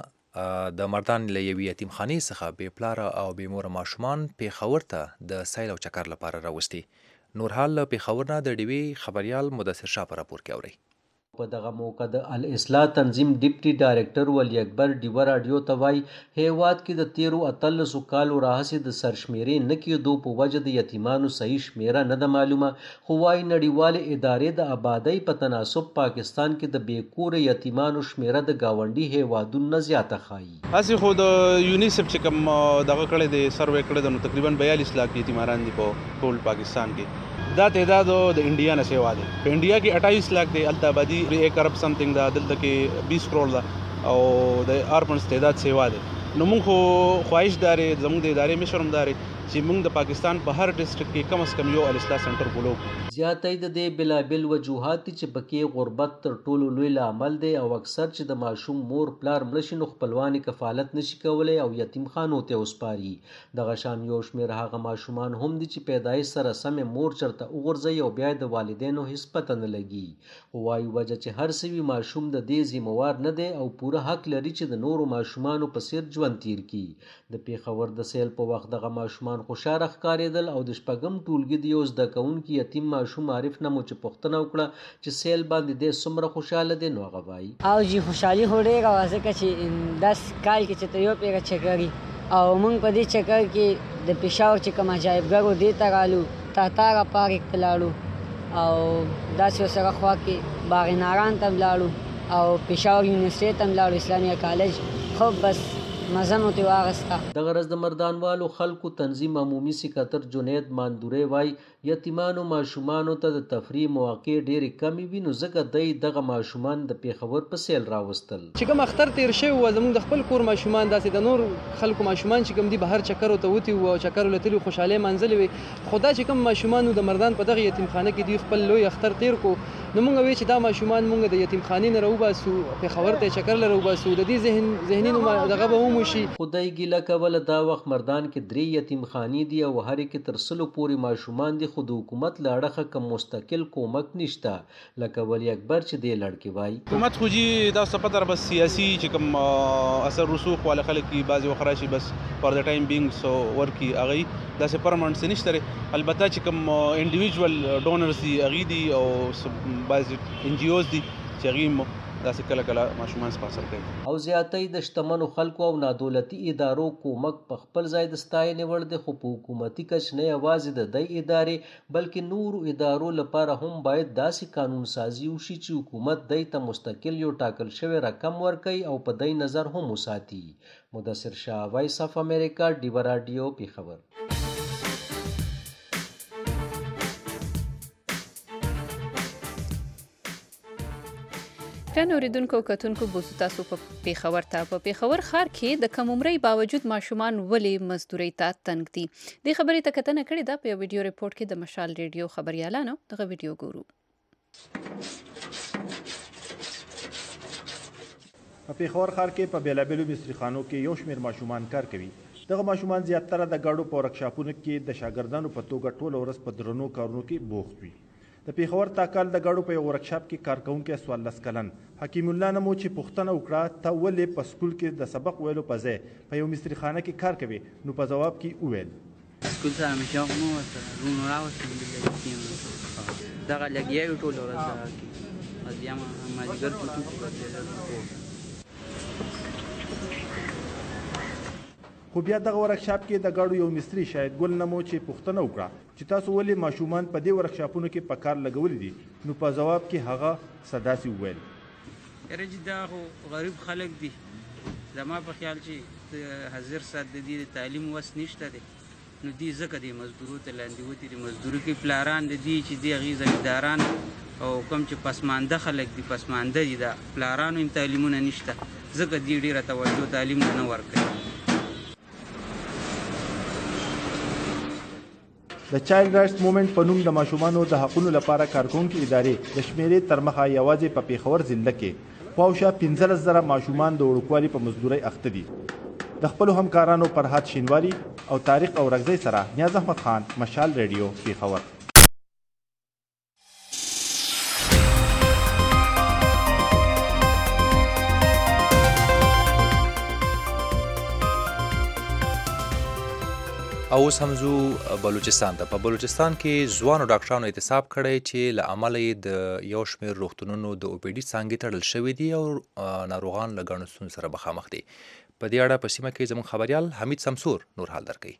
د مردان له یوې یتیمخانې څخه بې پلاره او بې موره ماشومان پېښور ته د سیل او چکر لپاره راوستي. نور حال له پېښور نه د ډیوي خبریال مدثر شاه په راپور کې اورئ. په دغه موقع د الاصلاح تنظیم ډیپټي ډایرکټر ولی اکبر ډیوه راډیو ته وایي هیواد کې د تیرو اتلسو کالو راهیسې د سرشمیرې نه کېدو په وجه د یتیمانو صحیح شمیره نه ده معلومه، خو وایي نړیوالې ادارې د آبادۍ په تناسب پاکستان کې د بې کوره یتیمانو شمیره د ګاونډي هیوادونو نه زیاته ښایي. هسې خو د یونیسف چې کوم دغه کړی دی سروې کړی دی نو تقریبا بیالیس لاک یتیمان دي په ټول پاکستان کې. دا تعداد د انډیا نه سیوا دی. په انډیا کې اٹھائیس لاک دی، الته آبادي ایک ارب سمثینګ ده، دلته کې بیس کروڑ ده او د اربنز تعداد سیوا دی. نو موږ خو خواهش دارې زموږ د ادارې مشر هم دارې چې موږ د پاکستان په هر ډسټرکټ کې کم از کم یو الاصلاح سنټر بولو. زیاتې د دې بلابل وجوهات چې پکې غربت تر ټولو لوی لامل دی او اکثر چې د ماشوم مور پلار مړ شي نو خپلوانې کفالت نشي کولی او یتیم خانو ته وسپاري. دغه شان یو شمېر هغه ماشومان هم دي چې پیدایش سره سمې مور چرته وغورځوي او بیا د والدینو هیڅ پته نه لګي. وایي وجه چې هر سوي ماشوم د دې ذمہوار نه دی او پوره حق لري چې د نورو ماشومانو په څیر ژوند تیر کړي. د پېښور د سیل په وخت دغه ماشومان خوشاله ښکارېدل او د شپږم ټولګي د یو زده کوونکي یتیم ماشوم عارف نه مو چې پوښتنه وکړه چې سیل باندې دې څومره خوشاله دی نو هغه وایي او جی خوشحالي خو ډېره وه ځکه چې داس کال کې چې ته یو پیره چکري او موږ په دې چکر کې د پېښور چې کوم عجایبګرو دې ته رالو تاتاره پارک ته لاړو او داسې ورسره خوا کې باغ ناران ته ولاړو او پېښور یونیورسټۍ ته ولاړو اسلامي کالج. خو بس مزه مو ترې واخیسته. دغه ورځ د مردانوالو خلکو تنظیم عمومي سکاتر جنید ماندورې وایي یتیمانو ماشومانو ته د تفریح مواقع ډېرې کمې وي نو ځکه دی دغه ماشومان د پېښور په سیل راوستل. چې کوم اختر تیر شوی و زموږ د خپل کور ماشومان داسې د نور خلکو ماشومان چې کوم دي بهر چکرو ته وتي وو او چکرو له تلي خوشحالۍ منځلې وي، خو دا چې کوم ماشومان د مردان په دغه یتیمخانه کې دوی خپل لوی اختر تیر کو نو موږ وایو چې دا ماشومان موږ د یتیمخانې نه راوباسو پېښور ته چکر له راوباسو د دې ذهن ذهني دغه به وموشي. خدای ګیله کوله دا وخت مردان کې درې یتیمخانې دي او هرې کې تر سلو پورې ماشومان دي خو د حکومت له اړخه کوم مستقل کومک نشته لکه ولی اکبر چې دې لړکې وایي حکومت خو جي تاسو ته پته بس سیاسي چې کوم اثر رسوخ والا خلک کې بعضې وخت راشي بس فار د ټایم بینګ سو ورکي هغوی داسې پرمنټ څه نشته دی. البته چې کوم انډیویژول ډونرز دي هغوی دي او بعضې ان جي اوز دي چې هغوی داسې کله کله ماشومان سپانسر کوي. او زیاتې د شتمنو خلکو او نادولتي ادارو کومک په خپل ځای د ستاینې وړ دی خو په حکومتي کچ نه یوازې د دې ادارې بلکې نورو ادارو لپاره هم باید داسې قانون سازي وشي چې حکومت دې ته مستقل یو ټاکل شوی رقم ورکوي او په دې نظر هم وساتي. مدثر شاه، وایس اف امریکا، ډیوه راډیو، پېښور. ګران اوریدونکو او کتونکو بوزو تاسو په پېښور ته په پېښور ښار کې د کم عمرۍ باوجود ماشومان ولې مزدورۍ ته تنګ دي دې خبرې ته کتنه کړې ده په یو ویډیو ریپورټ کې د مشال ریډیو خبریالانو. دغه ویډیو ګورو. په پېښور ښار کې په بیلابیلو مصریخانو کې یو شمېر ماشومان کار کوي. دغه ماشومان زیاتره د ګاډو په ورکشاپونو کې د شاګردانو په توګه ټوله ورځ په درنو کارونو کې بوخت وي. د پېښور تاکال د ګاډو په یو ورکشاپ کې کارکوونکی څوارلس کلن حکیم الله نمو چې پوښتنه وکړه ته ولې په سکول کې د سبق ویلو په ځای په یو مصریخانه کې کار کوي نو په ځواب کې وویل سکول سره مې شوق نه و سره رونو راوستم دغه لګیا یو ټوله ورځ کې بس بیا مازدیګر کوټو کې خو بیا دغه ورکشاپ کې د ګاډو یو مستري شاید ګل نمو چې پوښتنه وکړه چې تاسو ولې ماشومان په دې ورکشاپونو کې په کار لګولي دي نو په ځواب کې هغه څه داسې وویل یاره چې دا خو غریب خلک دي زما په خیال چې حاضر صاحب د دې تعلیم وس نشته دی نو دې ځکه د مزدورو ته لاندې وتې د مزدوري کې پلاران د دې چې د هغې زمینداران او کوم چې پسمانده خلک دي پسمانده دي د پلارانو هم تعلیمونه نشته ځکه دې ډېره توجه تعلیم ته نه ورکوي. د چایلډ رایټس موومنټ په نوم د ماشومانو د حقونو لپاره کارکونکې ادارې د شمیرې تر مخه یوازې په پېښور ضلع کې پاوشه پنځلس زره ماشومان د وړوکوالي په مزدورۍ اخته دي. د خپلو همکارانو فرهاد شینواري او طارق اورکزی سره نیاز احمد خان، مشال ریډیو، پېښور. او اوس هم ځو بلوچستان ته. په بلوچستان کې ځوانو ډاکټرانو احتساب کړی چې له امله یې د یو شمېر روغتونونو د او پی ډي څانګې تړل شوي دي او ناروغان له ګڼو ستونزو سره مخامخ دي. په دې اړه په سیمه کې زموږ خبریال حمید سمسور نور حال درکوي.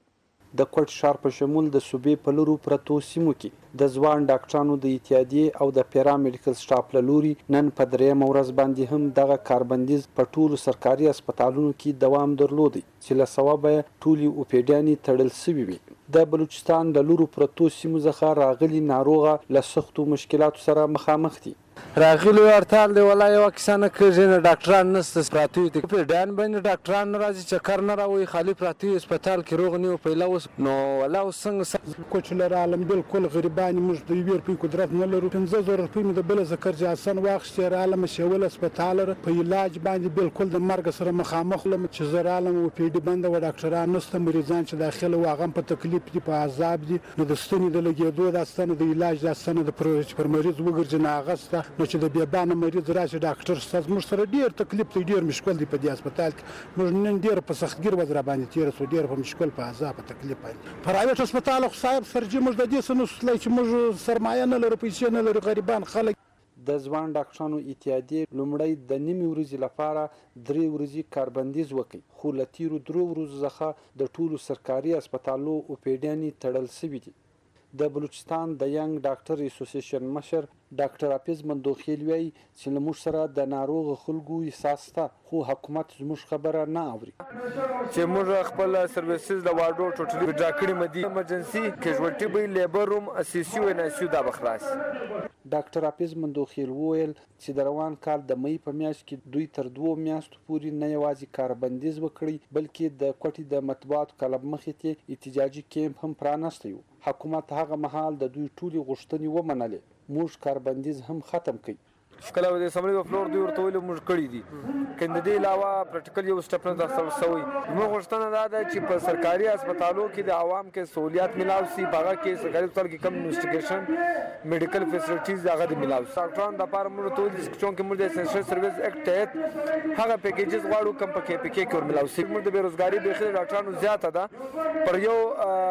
د کوټ ښار په شمول د صوبې په لورو پرتو سیمو کې د ځوان ډاکټرانو د اتحادیې او د پیرا میډیکل سټاف له لوري نن په درېیمه ورځ باندې هم دغه کاربندیز په ټولو سرکاري هسپتالونو کې دوام درلودی چې له سببه یې ټولې اوپیډیانې تړل سوي وي. د بلوچستان د لورو پرتو سیمو څخه راغلي ناروغه له سختو مشکلاتو سره مخامخ دي. راغلو هړتال دی ولا یو کیسه نه کېږي نه ډاکټران نسته پراته دي اوپیډیان باندې ډاکټران نه راځي چکر نه راوړي خالي پراته هسپتال کې روغ نه پیله اوس نو ولا اوس څنګه کوچ لر عالم بالکل غریبان موږ د یو روپۍ قدرت نه لرو پنځه زره روپۍ مې د بل ذکر جاسن واخیستې عالم شول هسپتال په علاج باندې بالکل د مرګ سره مخامخ لم چې زر عالم اوپیډي بند و ډاکټران نسته مریضان چې داخله واغم په تکلیف دي په عذاب دي نو د ستوني د لګېدو د ستنه د علاج د ستنه د پر مریض وګرځي نه اغسته نو چې د بیابانه مریض راشي ډاکټر ستاسو موږ سره ډېر تکلیف دی ډېر مشکل دی په دې هسپتال کې موږ نن ډېر په سختګیر وځ را باندې تېره شو ډېر په مشکل په عذاب په تکلیف باندې پرایویټ هسپتال خو صاحب سرجي موږ د دې څه نه سوتلی چې موږ سرمایه نه لرو پیسې نه لرو غریبان خلک. د ځوان ډاکټرانو اتحادیې لومړی د نیمې ورځې لپاره درې ورځې کاربندیز وکړي خو له تېرو درو ورځو څخه د ټولو سرکاري هسپتالو اوپیډیانې تړل سوي دي. د بلوچستان د ینګ ډاکټر اسوسییشن مشر ډاکټر حافظ مندوخیل وایي چې له موږ سره د ناروغ خلکو احساس شته خو حکومت زموږ خبره نه اوري چې موږ خپل سرویسز د واردو ټوټلي وډرا کړي مدي ایمرجنسي کیژوالټي به لیبر روم اسیسیو ان اسیو دا بخلاص. ډاکټر حافظ مندوخیل وویل چې د روان کال د مئی په میاشت کې دوی تر دوو میاشتو پورې نه یوازې کاربندیز وکړي بلکې د کوټې د مطبوعاتو کلب مخې ته احتجاجي کیمپ هم پرانستی و. حکومت هغه مهال د دوی ټولې غوښتنې ومنلې موږ کاربندیز هم ختم کړي. کله د سمري په فلور دی ورته ویل موږ کړی دي کنده دی علاوه پریکټیکل یو سټپ نه تاسو سوي موږ غوښتنه دا ده چې په سرکاري هسپتالو کې د عوام کې سہولیات ملاو شي هغه کې سرکاري هسپتال کې کم انویسټیګیشن میډیکل فیسیلیټیز هغه د ملاو ډاکټرانو د لپاره موږ ته ویل چې چونکه موږ د اسنشل سرویس اکټ تحت هغه پیکیجز غواړو کم پکې پکې کې ملاو شي. موږ د بیروزګاری بخیر ډاکټرانو زیاته ده پر یو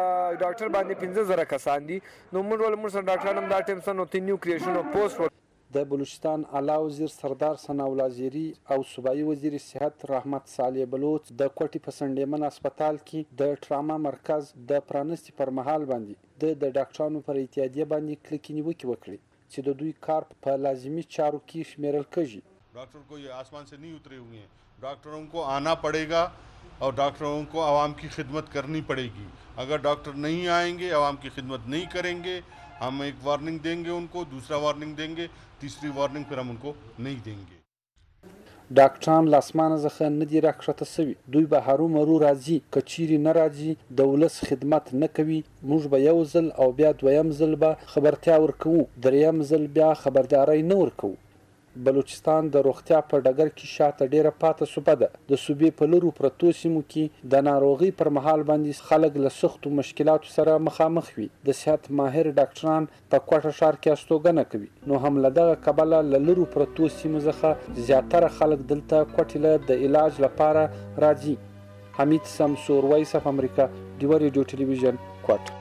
ډاکټر باندې پنځه زره کسان دي نو موږ ول موږ سره ډاکټرانو دا ټیم سره نو نیو کریشن او پوسټ. د بلوچستان اعلی وزیر سردار ثناءالله زیری او صوبایي وزیر صحت رحمت صالح بلوچ د کوټې په سنډیمن هسپتال کې د ټراما مرکز د پرانستي پر مهال باندې د د ډاکټرانو پر اتحادیه باندې کلکې نیوکې وکړي چې د دوی کار په لازمي چارو کې شمیرل کېږي. ډاکټر کو یہ آسمان سے نہیں اترے ہوئے ہیں ڈاکٹروں کو آنا پڑے گا اور ڈاکٹروں کو عوام کی خدمت کرنی پڑے گی. اگر ڈاکٹر نہیں آئیں گے عوام کی خدمت نہیں کریں گے ہم ایک وارننگ دیں گے ان کو دوسرا وارننگ دیں گے تیسری وارننگ پھر ہم ان کو نہیں دیں گے. ډاکټران له اسمانه څخه نه دي راکښته سوي دوی به هرو مرو راځي که چیرې نه راځي د ولس خدمت نه کوي موږ به یو ځل او بیا دویم ځل به خبرتیا ورکوو دریم ځل بیا خبرداری نه ورکوو. بلوچستان د روغتیا په ډګر کې شاته ډیره پاته صوبه ده. د صوبې په لورو پرتو سیمو کې د ناروغۍ پر مهال باندې خلک له سختو مشکلاتو سره مخامخ وي. د صحت ماهر ډاکټران په کوټه ښار کې استوګنه کوي نو هم له دغه کبله له لورو پرتو سیمو څخه زیاتره خلک دلته کوټې له د علاج لپاره راځي. حمید سمسور وایس اف امریکا ډیوه ریډیو ټلویزیون کوټ.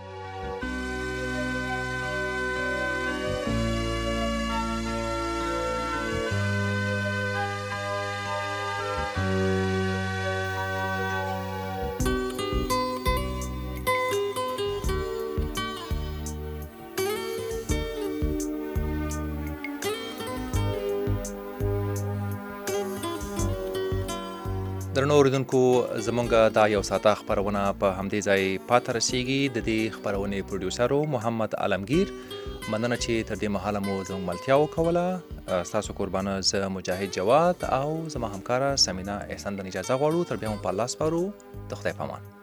درنو اوریدونکو زمونږ دا یو ساعته خپرونه په همدې ځای پاته رسیږي. د دې خپرونې پروډیوسر محمد عالمگیر. مننه چې تر دې مهاله مو زموږ ملتیا وکوله. ستاسو قربانه زه مجاهد جواد او زما همکاره سمینا احسان د اجازه غواړو. تر بیا هم په الله سپارو. د خدای په امان.